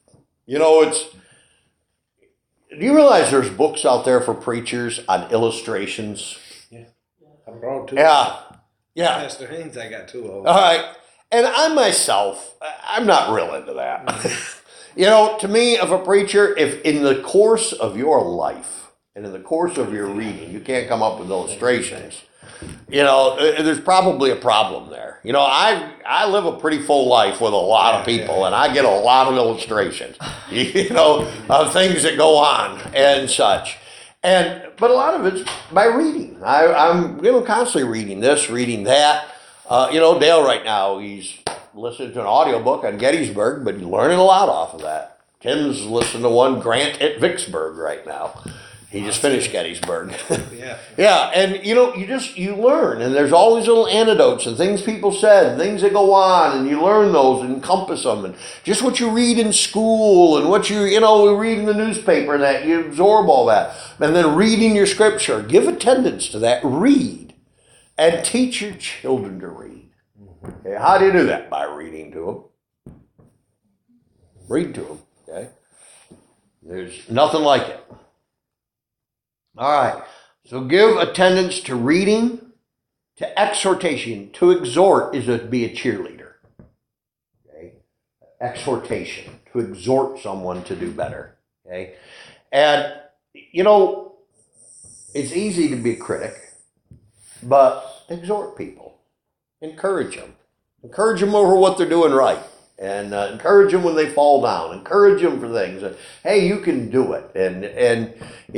Do you realize there's books out there for preachers on illustrations? Yeah. I brought 2. Yeah. Pastor Haynes, I got 2 of them. All right. And I myself, I'm not real into that. To me, if a preacher, if in the course of your life and in the course of your reading, you can't come up with illustrations, there's probably a problem there. I live a pretty full life with a lot of people, and I get a lot of illustrations, of things that go on and such. But a lot of it's by reading. I'm constantly reading this, reading that. Dale right now, he's listening to an audiobook on Gettysburg, but he's learning a lot off of that. Tim's listening to one, Grant at Vicksburg right now. He just finished Gettysburg. Yeah. Yeah, and you learn, and there's all these little anecdotes and things people said, and things that go on, and you learn those and encompass them, and just what you read in school and what you read in the newspaper, and that you absorb all that, and then reading your scripture. Give attendance to that. Read, and teach your children to read. Okay, how do you do that? By reading to them. Read to them. Okay, there's nothing like it. All right, so give attendance to reading, to exhortation. To exhort is to be a cheerleader. Okay, exhortation, to exhort someone to do better. Okay, and it's easy to be a critic, but exhort people, encourage them over what they're doing right, and encourage them when they fall down, encourage them for things. Hey, you can do it, and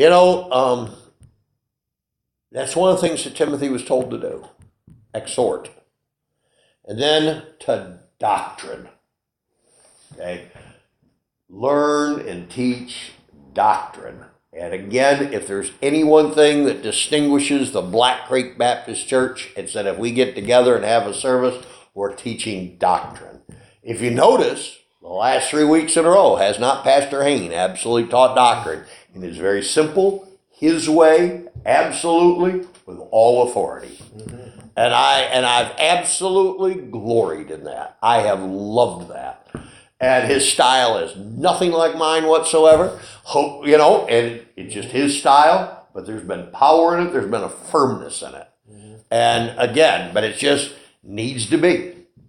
that's one of the things that Timothy was told to do, exhort. And then to doctrine. Okay, learn and teach doctrine. And again, if there's any one thing that distinguishes the Black Creek Baptist Church, it's that if we get together and have a service, we're teaching doctrine. If you notice, the last 3 weeks in a row, has not Pastor Hain absolutely taught doctrine? And it's very simple, his way, absolutely, with all authority. Mm-hmm. And I've absolutely gloried in that. I have loved that. And his style is nothing like mine whatsoever. And it's just his style, but there's been power in it, there's been a firmness in it. Mm-hmm. And again, but it just needs to be.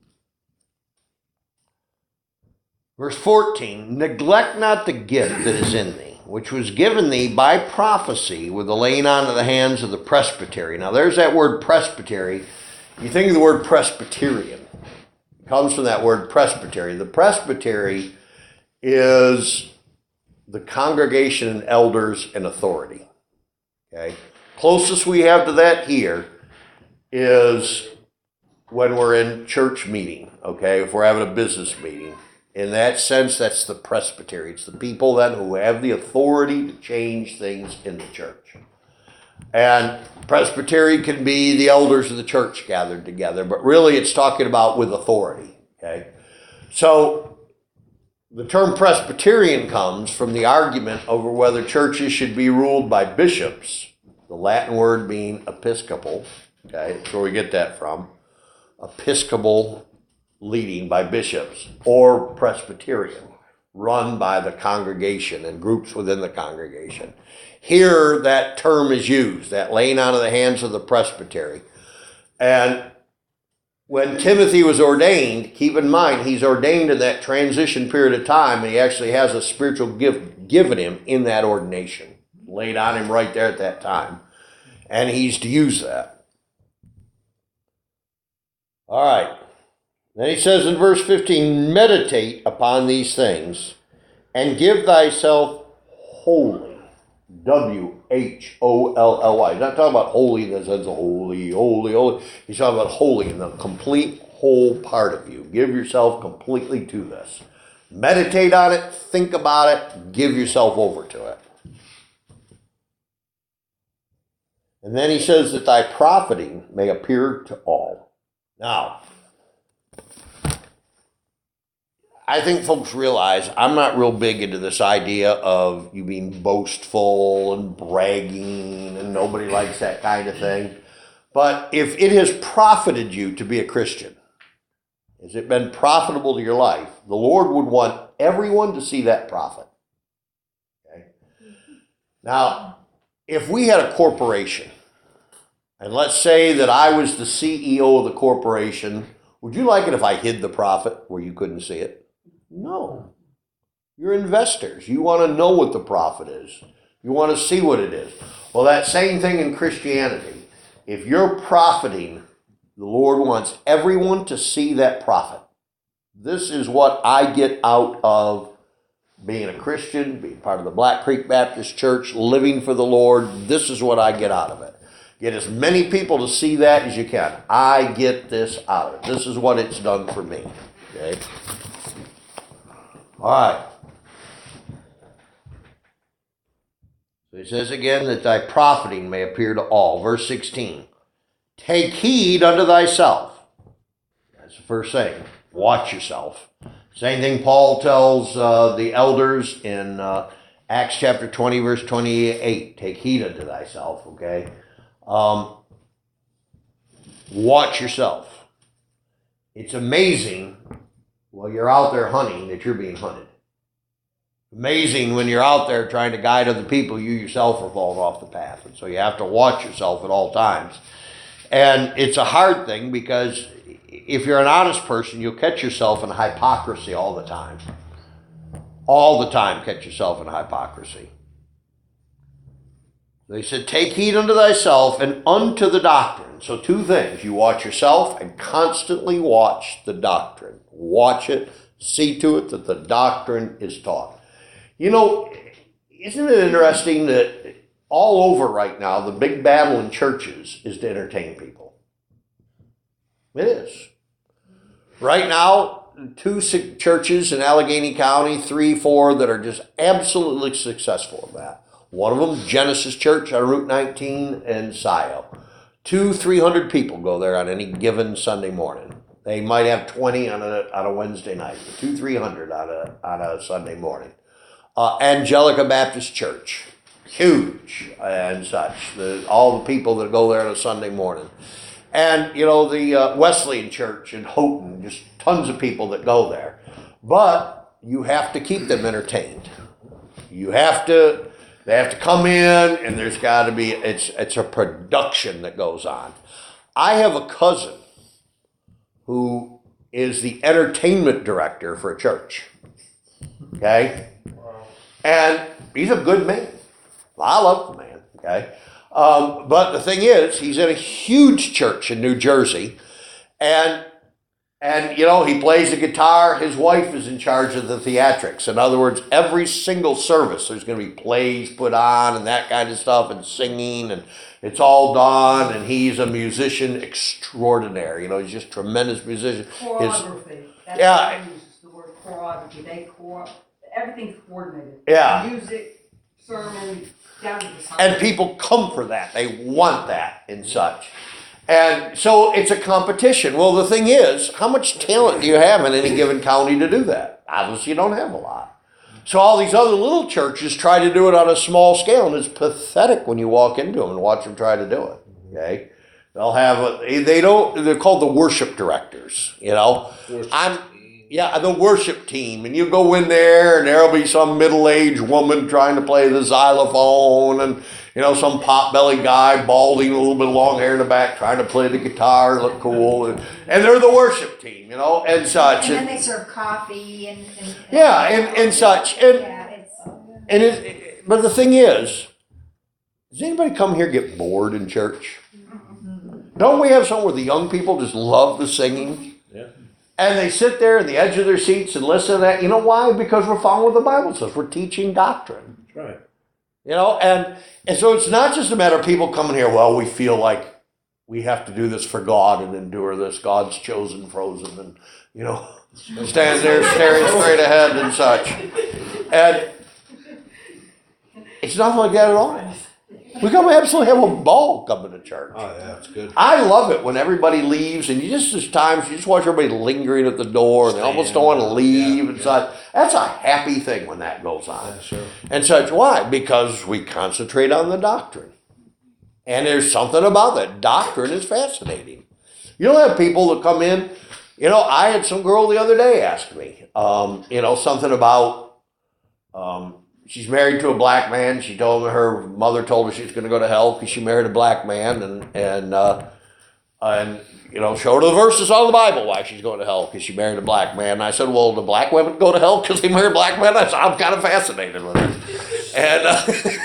Verse 14, neglect not the gift that is in thee, which was given thee by prophecy with the laying on of the hands of the presbytery. Now there's that word presbytery. You think of the word Presbyterian. It comes from that word presbytery. The presbytery is the congregation and elders and authority. Okay? Closest we have to that here is when we're in church meeting, okay? If we're having a business meeting. In that sense, that's the presbytery. It's the people then who have the authority to change things in the church. And presbytery can be the elders of the church gathered together, but really it's talking about with authority, okay? So the term Presbyterian comes from the argument over whether churches should be ruled by bishops, the Latin word being episcopal, okay? That's where we get that from. Episcopal leading by bishops, or Presbyterian, run by the congregation and groups within the congregation. Here, that term is used, that laying on of the hands of the presbytery. And when Timothy was ordained, keep in mind, he's ordained in that transition period of time, and he actually has a spiritual gift given him in that ordination, laid on him right there at that time. And he's to use that. All right. Then he says in verse 15, meditate upon these things and give thyself wholly. W-H-O-L-L-Y. He's not talking about holy in the sense of holy, holy, holy. He's talking about holy in the complete whole part of you. Give yourself completely to this. Meditate on it, think about it, give yourself over to it. And then he says that thy profiting may appear to all. Now, I think folks realize I'm not real big into this idea of you being boastful and bragging, and nobody likes that kind of thing. But if it has profited you to be a Christian, has it been profitable to your life, the Lord would want everyone to see that profit. Okay? Now, if we had a corporation, and let's say that I was the CEO of the corporation, would you like it if I hid the profit where you couldn't see it? No. You're investors. You want to know what the profit is. You want to see what it is. Well, that same thing in Christianity. If you're profiting, the Lord wants everyone to see that profit. This is what I get out of being a Christian, being part of the Black Creek Baptist Church, living for the Lord. This is what I get out of it. Get as many people to see that as you can. I get this out of it. This is what it's done for me. Okay? All right. So he says again that thy profiting may appear to all. Verse 16. Take heed unto thyself. That's the first thing. Watch yourself. Same thing Paul tells the elders in Acts chapter 20, verse 28. Take heed unto thyself, okay? Watch yourself. It's amazing while you're out there hunting that you're being hunted. Amazing when you're out there trying to guide other people, you yourself are falling off the path. And so you have to watch yourself at all times. And it's a hard thing because if you're an honest person, you'll catch yourself in hypocrisy all the time. All the time catch yourself in hypocrisy. They said, take heed unto thyself and unto the doctrine. So two things. You watch yourself and constantly watch the doctrine. Watch it. See to it that the doctrine is taught. You know, isn't it interesting that all over right now, the big battle in churches is to entertain people? It is. Right now, 2 churches in Allegheny County, 3, 4 that are just absolutely successful at that. One of them, Genesis Church on Route 19 in Scio. 200-300 people go there on any given Sunday morning. They might have 20 on a Wednesday night, 200-300 on a Sunday morning. Angelica Baptist Church, huge and such. All the people that go there on a Sunday morning. And, you know, the Wesleyan Church in Houghton, just tons of people that go there. But you have to keep them entertained. They have to come in, and there's got to be, it's a production that goes on. I have a cousin who is the entertainment director for a church. Okay? And he's a good man. I love the man. Okay? But the thing is, he's in a huge church in New Jersey, and you know, he plays the guitar. His wife is in charge of the theatrics. In other words, every single service, there's going to be plays put on and that kind of stuff, and singing, and it's all done. And he's a musician extraordinaire. You know, he's just a tremendous musician. Choreography. That's Yeah. what he uses, the word choreography. Everything's coordinated. Yeah. Music, sermon, down to the song. And people come for that. They want that and such. And so it's a competition. Well, the thing is, how much talent do you have in any given county to do that? Obviously, you don't have a lot. So all these other little churches try to do it on a small scale, and it's pathetic when you walk into them and watch them try to do it. Okay, they'll have they're called the worship directors. You know, the worship team, and you go in there, and there'll be some middle-aged woman trying to play the xylophone, and you know, some pot-bellied guy, balding, a little bit of long hair in the back, trying to play the guitar, look cool, and they're the worship team, you know, and such. And then they serve coffee and such, but the thing is, does anybody come here get bored in church? Don't we have somewhere where the young people just love the singing? Yeah. And they sit there on the edge of their seats and listen to that. You know why? Because we're following what the Bible says. We're teaching doctrine. That's right. You know, and so it's not just a matter of people coming here, well, we feel like we have to do this for God and endure this. God's chosen frozen, and, you know, stand there staring straight ahead and such. And it's nothing like that at all. We come absolutely have a ball coming to church. Oh, yeah, that's good. I love it when everybody leaves, and there's times you just watch everybody lingering at the door, and they almost don't want to leave and such. That's a happy thing when that goes on. Yeah, sure. And such. Why? Because we concentrate on the doctrine. And there's something about that. Doctrine is fascinating. You don't have people that come in. You know, I had some girl the other day ask me, you know, something about, she's married to a black man. She told me her mother told her she was going to go to hell because she married a black man, and you know, showed her the verses on the Bible why she's going to hell because she married a black man. And I said, well, do black women go to hell because they marry black men? I said, I'm kind of fascinated with it. And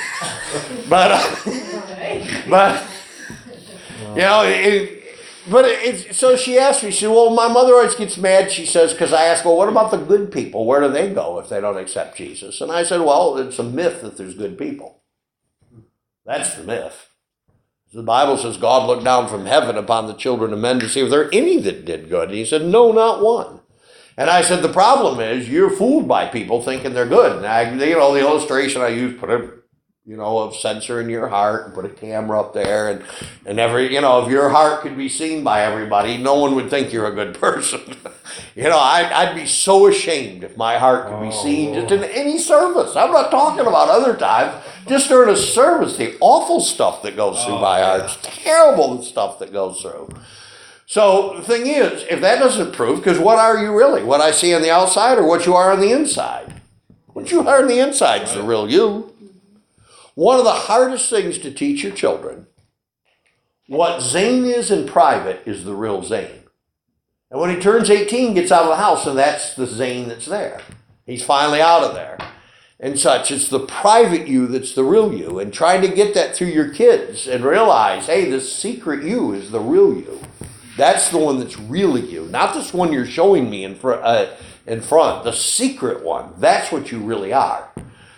but you know, so she asked me. She said, well, my mother always gets mad. She says, because I asked, well, what about the good people? Where do they go if they don't accept Jesus? And I said, well, it's a myth that there's good people. That's the myth. The Bible says God looked down from heaven upon the children of men to see if there are any that did good. And he said, no, not one. And I said, the problem is you're fooled by people thinking they're good. And you know, the illustration I used, put a of censoring your heart and put a camera up there and if your heart could be seen by everybody, no one would think you're a good person. I'd be so ashamed if my heart could be seen just in any service. I'm not talking about other times, just during a service, the awful stuff that goes through my heart. It's terrible stuff that goes through. So the thing is, if that doesn't prove, because what are you really? What I see on the outside or what you are on the inside? What you are on the inside is the real you. One of the hardest things to teach your children, what Zane is in private is the real Zane. And when he turns 18, gets out of the house, and that's the Zane that's there. He's finally out of there. And such, it's the private you that's the real you. And trying to get that through your kids and realize, hey, this secret you is the real you. That's the one that's really you, not this one you're showing me in front. The secret one, that's what you really are.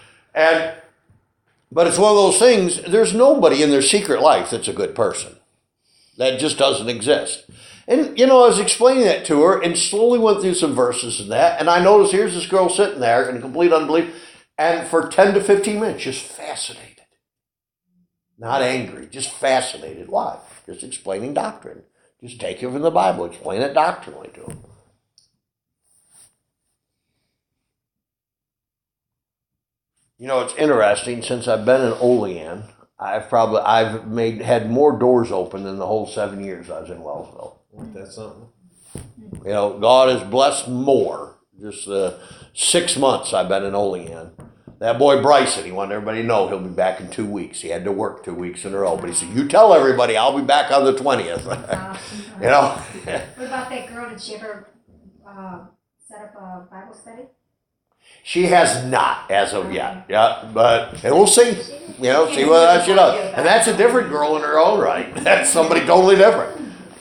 But it's one of those things, there's nobody in their secret life that's a good person. That just doesn't exist. And, I was explaining that to her and slowly went through some verses and that. And I noticed here's this girl sitting there in complete unbelief. And for 10 to 15 minutes, just fascinated. Not angry, just fascinated. Why? Just explaining doctrine. Just take it from the Bible, explain it doctrinally to them. It's interesting. Since I've been in Olean, I've had more doors open than the whole 7 years I was in Wellsville. That's something. God has blessed more. Just the 6 months I've been in Olean. That boy Bryson, he wanted everybody to know he'll be back in 2 weeks. He had to work 2 weeks in a row, but he said, "You tell everybody I'll be back on the 20th." What about that girl? Did she ever set up a Bible study? She has not as of yet. Yeah, and we'll see. See what she does. And that's a different girl in her own right. That's somebody totally different.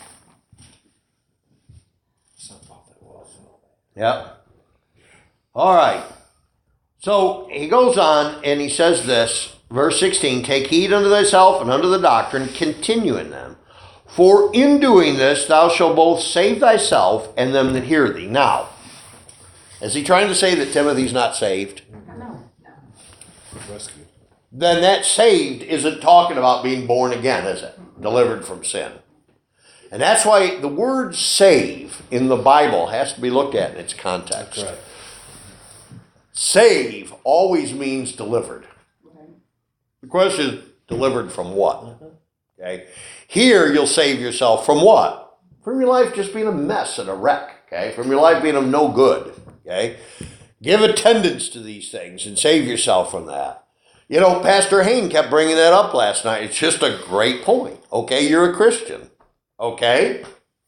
Yeah. All right. So he goes on and he says this, verse 16, "Take heed unto thyself and unto the doctrine, continue in them. For in doing this thou shalt both save thyself and them that hear thee." Now, is he trying to say that Timothy's not saved? No. Rescue. Then that saved isn't talking about being born again, is it? Delivered from sin. And that's why the word save in the Bible has to be looked at in its context. That's right. Save always means delivered. The question is, delivered from what? Okay. Here you'll save yourself from what? From your life just being a mess and a wreck. Okay. From your life being of no good. Okay. Give attendance to these things and save yourself from that. Pastor Hain kept bringing that up last night. It's just a great point. Okay. You're a Christian. Okay.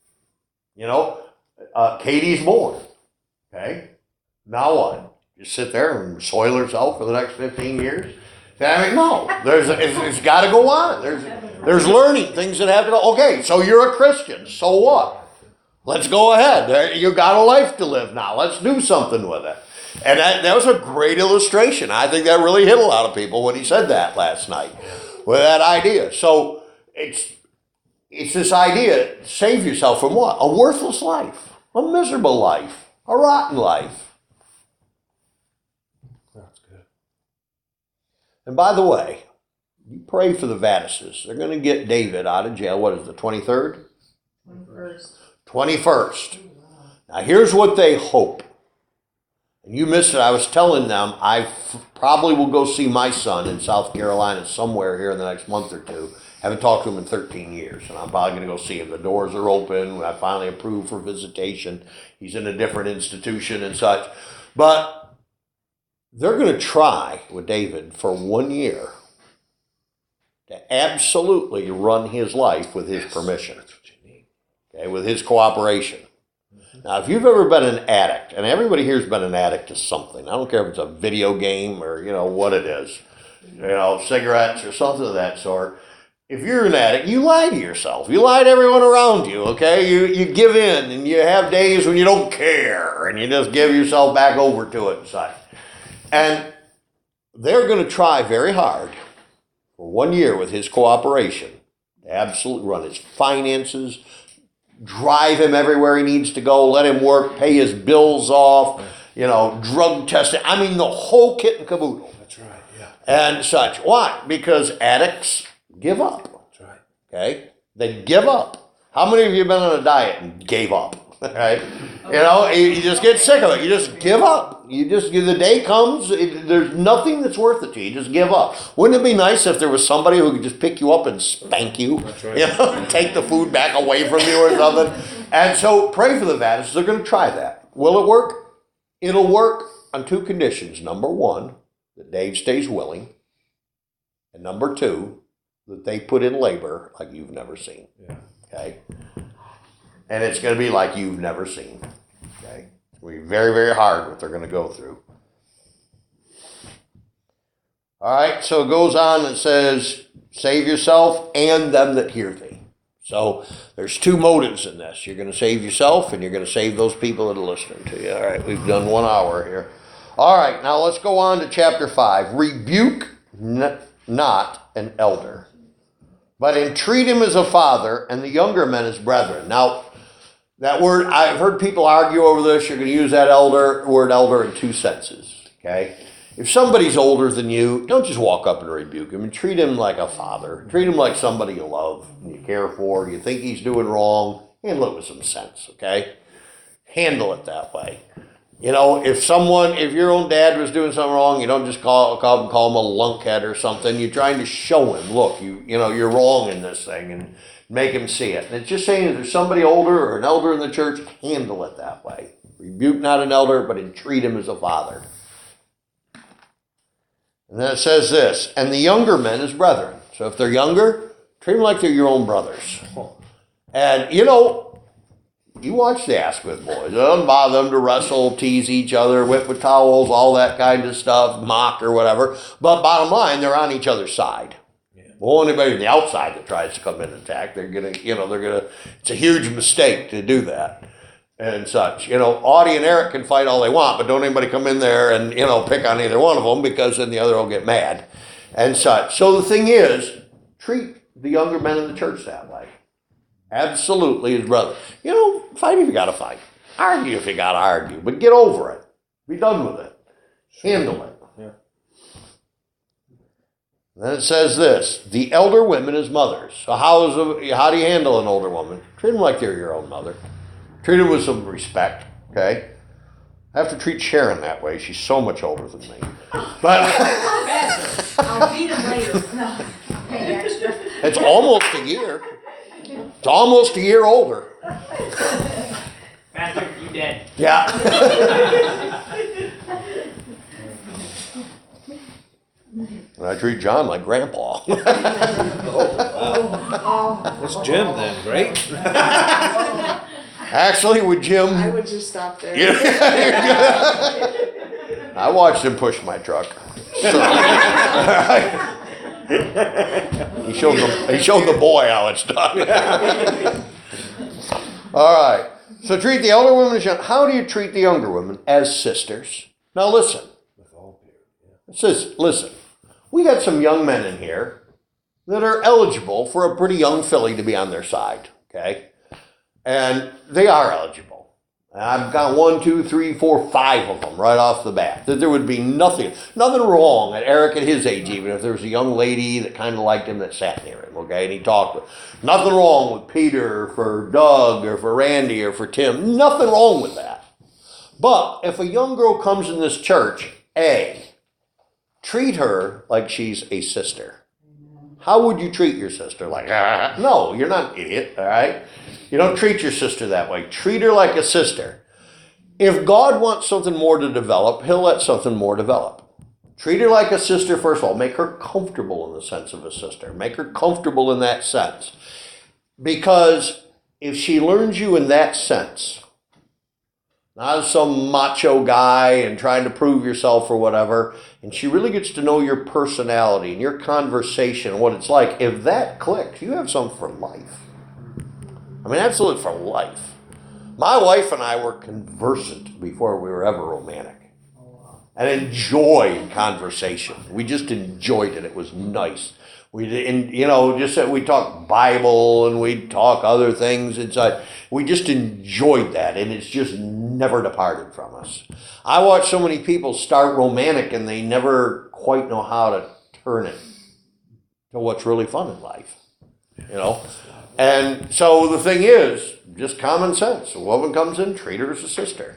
Katie's born. Okay. Now what? Just sit there and soil herself for the next 15 years? No. It's got to go on. There's learning things that have to go. Okay, so you're a Christian. So what? Let's go ahead. You got a life to live now. Let's do something with it. And that was a great illustration. I think that really hit a lot of people when he said that last night with that idea. So it's this idea, save yourself from what? A worthless life, a miserable life, a rotten life. That's good. And by the way, you pray for the Vadises. They're going to get David out of jail. What is the 23rd? 21st. Now here's what they hope. And you missed it. I was telling them I probably will go see my son in South Carolina somewhere here in the next month or two. Haven't talked to him in 13 years, and I'm probably going to go see him. The doors are open. I finally approved for visitation. He's in a different institution and such. But they're going to try with David for 1 year to absolutely run his life with his permission. That's what you need. Okay, with his cooperation. Now, if you've ever been an addict, and everybody here's been an addict to something, I don't care if it's a video game or, what it is, cigarettes or something of that sort. If you're an addict, you lie to yourself. You lie to everyone around you, okay? You give in, and you have days when you don't care, and you just give yourself back over to it and such. And they're going to try very hard for 1 year with his cooperation to absolutely run his finances, drive him everywhere he needs to go, let him work, pay his bills off, drug testing. I mean, the whole kit and caboodle. That's right. Yeah. And such. Why? Because addicts give up. That's right. Okay? They give up. How many of you have been on a diet and gave up? Right? You just get sick of it. You just give up. The day comes, there's nothing that's worth it to you. You just give up. Wouldn't it be nice if there was somebody who could just pick you up and spank you? That's right. Take the food back away from you or something. And so pray for the Baptists. They're going to try that. Will it work? It'll work on 2 conditions. Number 1, that Dave stays willing. And number 2, that they put in labor like you've never seen. Yeah. Okay? And it's going to be like you've never seen. Okay? It's going to be very, very hard what they're going to go through. All right, so it goes on and says, save yourself and them that hear thee. So there's 2 motives in this. You're going to save yourself and you're going to save those people that are listening to you. All right, we've done 1 hour here. All right, now let's go on to chapter 5. Rebuke not an elder, but entreat him as a father, and the younger men as brethren. Now, that word, I've heard people argue over this. You're going to use that word elder in 2 senses, okay? If somebody's older than you, don't just walk up and rebuke him. And treat him like a father. Treat him like somebody you love and you care for. You think he's doing wrong, handle it with some sense, okay? Handle it that way. If your own dad was doing something wrong, you don't just call him a lunkhead or something. You're trying to show him, look, you're wrong in this thing, and make him see it. And it's just saying if there's somebody older or an elder in the church, handle it that way. Rebuke not an elder, but entreat him as a father. And then it says this, and the younger men as brethren. So if they're younger, treat them like they're your own brothers. And, you watch the Asquith boys. It doesn't bother them to wrestle, tease each other, whip with towels, all that kind of stuff, mock or whatever. But bottom line, they're on each other's side. Yeah. Well, anybody on the outside that tries to come in and attack, it's a huge mistake to do that and such. Audie and Eric can fight all they want, but don't anybody come in there and, pick on either one of them, because then the other will get mad and such. So the thing is, treat the younger men in the church that way. Absolutely his brother. Fight if you got to fight. Argue if you got to argue. But get over it. Be done with it. Handle it. Yeah. Then it says this, the elder women as mothers. So how do you handle an older woman? Treat them like they're your own mother. Treat them with some respect, okay? I have to treat Sharon that way. She's so much older than me. But I'll beat him later. No, I'll pay extra. it's almost a year. It's almost a year older. Master, you dead. Yeah. And I treat John like grandpa. That's Jim then, right? Actually, with Jim, I would just stop there. I watched him push my truck. He showed the boy how it's done. All right. So treat the elder women as young. How do you treat the younger women? As sisters. Now listen. It says, listen. We got some young men in here that are eligible for a pretty young filly to be on their side. Okay? And they are eligible. I've got 1, 2, 3, 4, 5 of them right off the bat. That there would be nothing wrong at Eric at his age, even if there was a young lady that kind of liked him that sat near him, okay, and he talked with. Nothing wrong with Peter, or for Doug, or for Randy, or for Tim. Nothing wrong with that. But if a young girl comes in this church, treat her like she's a sister. How would you treat your sister? Like, no, you're not an idiot, all right? You don't treat your sister that way. Treat her like a sister. If God wants something more to develop, he'll let something more develop. Treat her like a sister, first of all. Make her comfortable in the sense of a sister. Make her comfortable in that sense. Because if she learns you in that sense, not as some macho guy and trying to prove yourself or whatever, and she really gets to know your personality and your conversation and what it's like, if that clicks, you have something for life. I mean, absolutely for life. My wife and I were conversant before we were ever romantic. And enjoyed conversation. We just enjoyed it. It was nice. Just that we talk Bible and we talk other things inside. We just enjoyed that, and it's just never departed from us. I watch so many people start romantic, and they never quite know how to turn it to what's really fun in life, And so the thing is, just common sense. A woman comes in, treat her as a sister,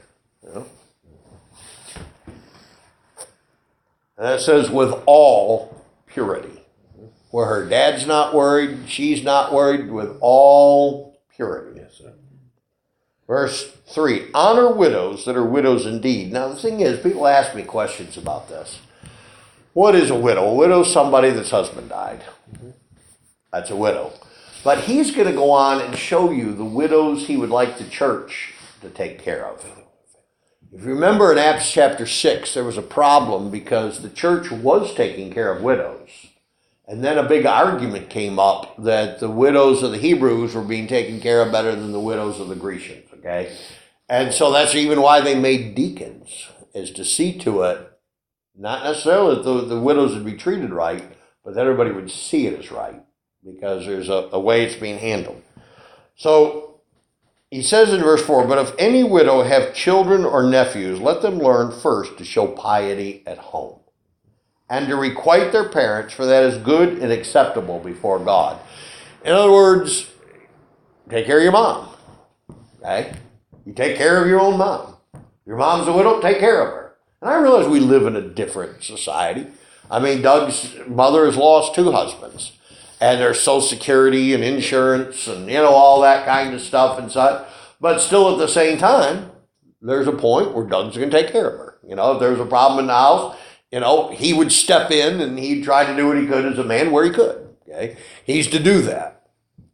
And it says with all purity. Where her dad's not worried, she's not worried, with all purity. Yes, sir. Verse 3, honor widows that are widows indeed. Now the thing is, people ask me questions about this. What is a widow? A widow is somebody that's husband died. That's a widow. But he's going to go on and show you the widows he would like the church to take care of. If you remember in Acts chapter 6, there was a problem because the church was taking care of widows. And then a big argument came up that the widows of the Hebrews were being taken care of better than the widows of the Grecians, okay? And so that's even why they made deacons, is to see to it, not necessarily that the widows would be treated right, but that everybody would see it as right, because there's a way it's being handled. So he says in verse 4, but if any widow have children or nephews, let them learn first to show piety at home, and to requite their parents, for that is good and acceptable before God. In other words, take care of your mom. Okay? You take care of your own mom. Your mom's a widow, take care of her. And I realize we live in a different society. I mean, Doug's mother has lost 2 husbands. And there's Social Security and insurance and, all that kind of stuff and such. But still at the same time, there's a point where Doug's going to take care of her. If there's a problem in the house, he would step in and he'd try to do what he could as a man where he could. Okay? He's to do that.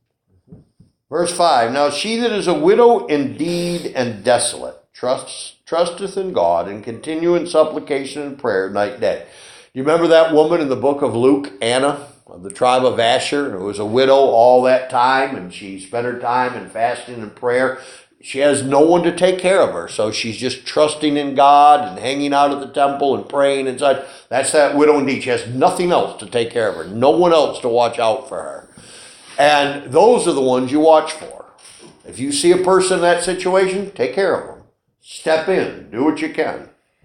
Verse 5, now she that is a widow indeed and desolate trusteth in God and continue in supplication and prayer night and day. You remember that woman in the book of Luke, Anna, of the tribe of Asher, who was a widow all that time, and she spent her time in fasting and prayer. She has no one to take care of her, so she's just trusting in God and hanging out at the temple and praying and such. That's that widow indeed. She has nothing else to take care of her, no one else to watch out for her. And those are the ones you watch for. If you see a person in that situation, take care of them. Step in, do what you can.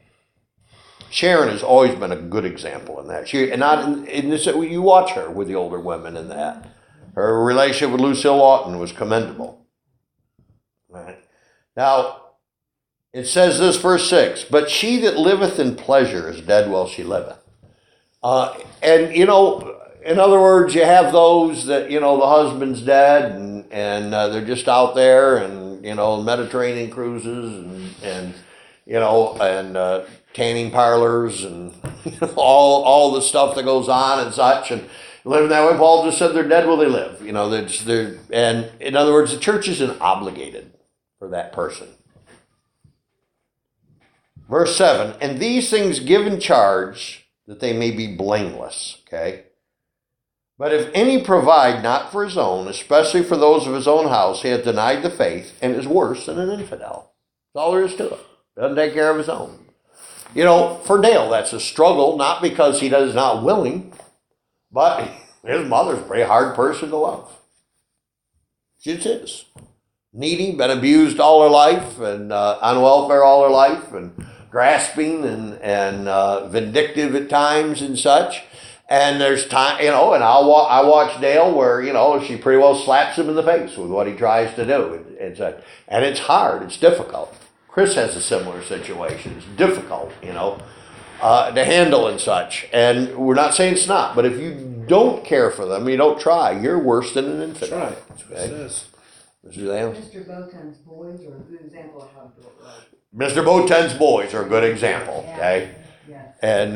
Sharon has always been a good example in that. You watch her with the older women in that. Her relationship with Lucille Lawton was commendable. Right. Now, it says this, verse 6, but she that liveth in pleasure is dead while she liveth. In other words, you have those that, the husband's dead and they're just out there and, Mediterranean cruises and tanning parlors and all the stuff that goes on and such, and living that way. Paul just said they're dead while they live. And in other words, the church isn't obligated for that person. Verse 7, and these things give in charge that they may be blameless. Okay? But if any provide not for his own, especially for those of his own house, he hath denied the faith and is worse than an infidel. That's all there is to it. Doesn't take care of his own. For Dale, that's a struggle, not because he is not willing, but his mother's a pretty hard person to love. She just is. Needy, been abused all her life, and on welfare all her life, and grasping and vindictive at times and such. And there's time, and I watch Dale where, she pretty well slaps him in the face with what he tries to do. And it's hard, it's difficult. Chris has a similar situation. It's difficult, to handle and such. And we're not saying it's not, but if you don't care for them, you don't try, you're worse than an infidel. That's right. That's what it says. Mr. Botan's boys are a good example of how to do it right. Mr. Botan's boys are a good example, okay? Yes. And,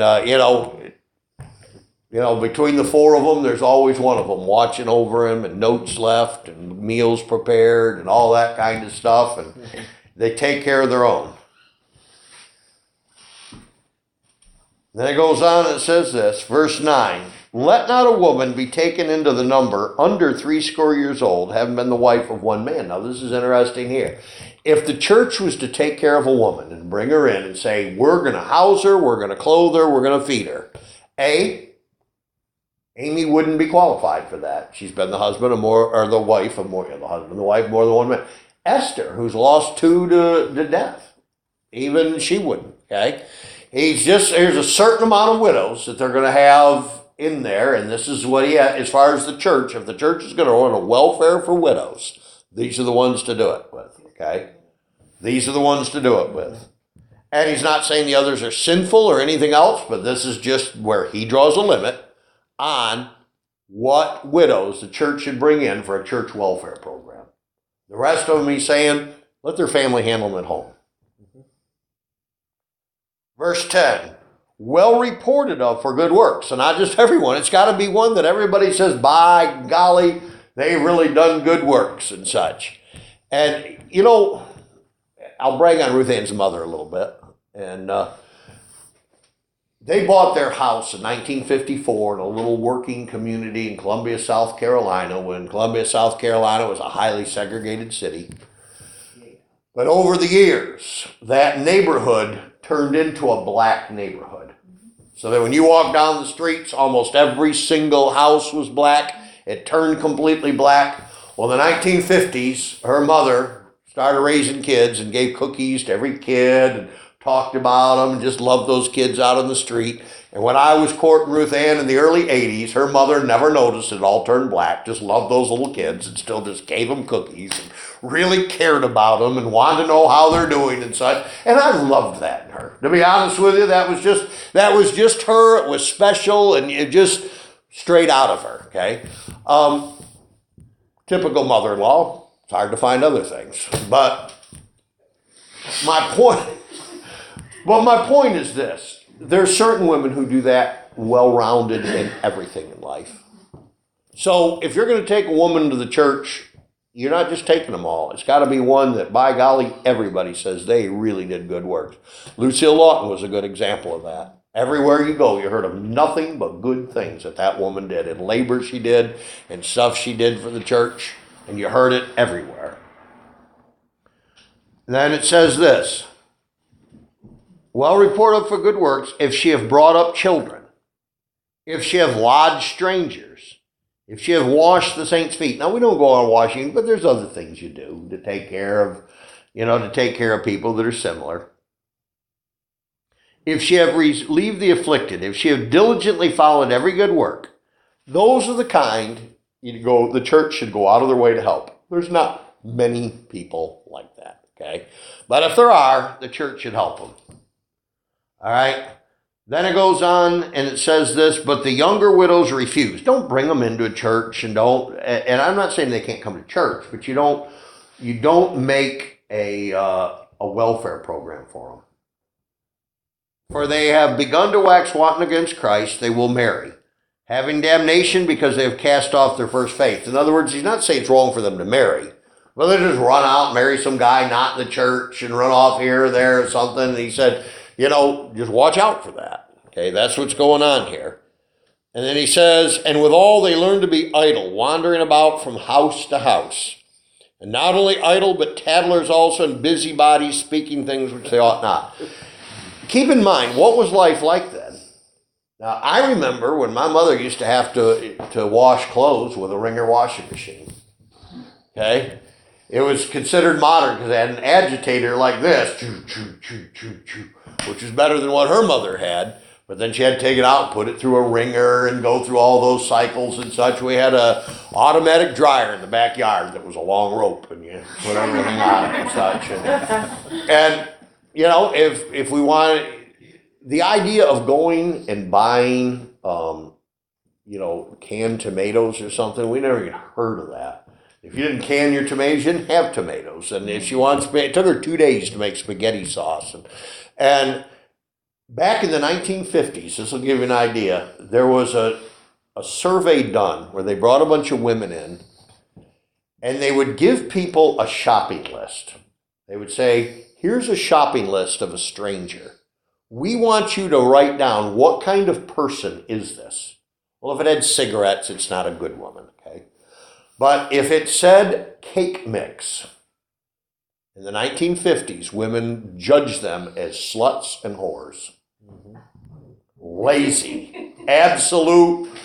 between the 4 of them, there's always one of them watching over him and notes left and meals prepared and all that kind of stuff. And they take care of their own. Then it goes on and it says this, verse 9, let not a woman be taken into the number under 60 years old, having been the wife of one man. Now this is interesting here. If the church was to take care of a woman and bring her in and say, we're going to house her, we're going to clothe her, we're going to feed her, Amy wouldn't be qualified for that. She's been the husband of more, or the wife of more, the husband, the wife more than one man. Esther, who's lost two to death, even she wouldn't, okay? There's a certain amount of widows that they're going to have in there, and this is what he had, as far as the church, if the church is going to run a welfare for widows, these are the ones to do it with, okay? These are the ones to do it with. And he's not saying the others are sinful or anything else, but this is just where he draws a limit on what widows the church should bring in for a church welfare program. The rest of them he's saying, let their family handle them at home. Verse 10, well reported of for good works. So not just everyone. It's got to be one that everybody says, by golly, they've really done good works and such. And, you know, I'll brag on Ruth Ann's mother a little bit. And they bought their house in 1954 in a little working community in Columbia, South Carolina, when Columbia, South Carolina was a highly segregated city. But over the years, that neighborhood turned into a black neighborhood. So that when you walk down the streets, almost every single house was black. It turned completely black. Well, in the 1950s, her mother started raising kids and gave cookies to every kid and talked about them and just loved those kids out on the street. And when I was courting Ruth Ann in the early 80s, her mother never noticed it all turned black, just loved those little kids and still just gave them cookies and really cared about them and wanted to know how they're doing and such. And I loved that in her. To be honest with you, that was just her. It was special and it just straight out of her, okay? Typical mother-in-law. It's hard to find other things. But my point is this. There's certain women who do that well-rounded in everything in life. So if you're going to take a woman to the church, you're not just taking them all. It's got to be one that, by golly, everybody says they really did good work. Lucille Lawton was a good example of that. Everywhere you go, you heard of nothing but good things that woman did, and labor she did, and stuff she did for the church, and you heard it everywhere. And then it says this, well reported for good works, if she have brought up children, if she have lodged strangers, if she have washed the saints' feet. Now, we don't go on washing, but there's other things you do to take care of, people that are similar. If she have relieved the afflicted, if she have diligently followed every good work, those are the kind the church should go out of their way to help. There's not many people like that, okay? But if there are, the church should help them. All right? Then it goes on and it says this, but the younger widows refuse. Don't bring them into a church and I'm not saying they can't come to church, but you don't make a welfare program for them. For they have begun to wax wanton against Christ, they will marry, having damnation because they have cast off their first faith. In other words, he's not saying it's wrong for them to marry. Well, they just run out and marry some guy not in the church and run off here or there or something. And he said, just watch out for that. Okay, that's what's going on here. And then he says, and withal they learn to be idle, wandering about from house to house. And not only idle, but tattlers also, and busybodies, speaking things which they ought not. Keep in mind, what was life like then? Now, I remember when my mother used to have to wash clothes with a Wringer washing machine. Okay? It was considered modern because it had an agitator like this, choo, choo, choo, choo, choo, which is better than what her mother had. But then she had to take it out and put it through a wringer and go through all those cycles and such. We had a automatic dryer in the backyard that was a long rope and you put everything on it and such. And if we wanted, the idea of going and buying, canned tomatoes or something, we never even heard of that. If you didn't can your tomatoes, you didn't have tomatoes. And if she wanted, it took her 2 days to make spaghetti sauce. And back in the 1950s, this will give you an idea, there was a survey done where they brought a bunch of women in and they would give people a shopping list. They would say, here's a shopping list of a stranger. We want you to write down what kind of person is this. Well, if it had cigarettes, it's not a good woman, okay? But if it said cake mix, in the 1950s, women judged them as sluts and whores. Lazy. Absolute.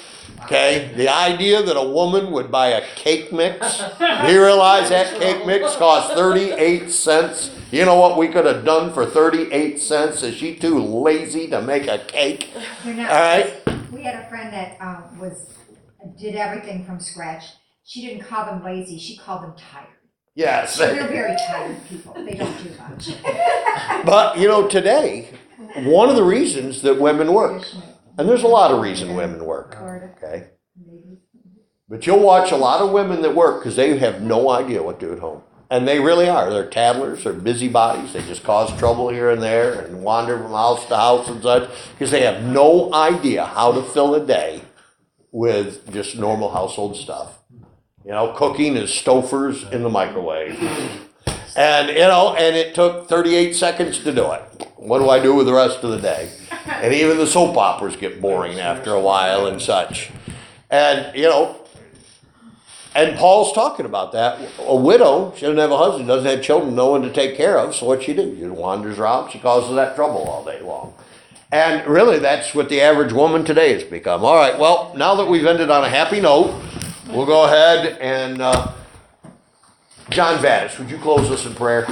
Okay, the idea that a woman would buy a cake mix, do you realize that cake mix costs 38 cents? You know what we could have done for 38 cents? Is she too lazy to make a cake? You know, All right. we had a friend that did everything from scratch. She didn't call them lazy, she called them tired. Yes. They're very tired people. They don't do much. But, you know, today, one of the reasons that women work, and there's a lot of reasons women work, okay? But you'll watch a lot of women that work because they have no idea what to do at home. And they really are. They're tattlers, they're busybodies. They just cause trouble here and there and wander from house to house and such because they have no idea how to fill a day with just normal household stuff. You know, cooking is Stouffer's in the microwave. And, you know, and it took 38 seconds to do it. What do I do with the rest of the day? And even the soap operas get boring after a while and such. And, you know, and Paul's talking about that. A widow, she doesn't have a husband, doesn't have children, no one to take care of, so what she do? She wanders around, she causes that trouble all day long. And really, that's what the average woman today has become. All right, well, now that we've ended on a happy note, we'll go ahead and, John Vaddis, would you close us in prayer?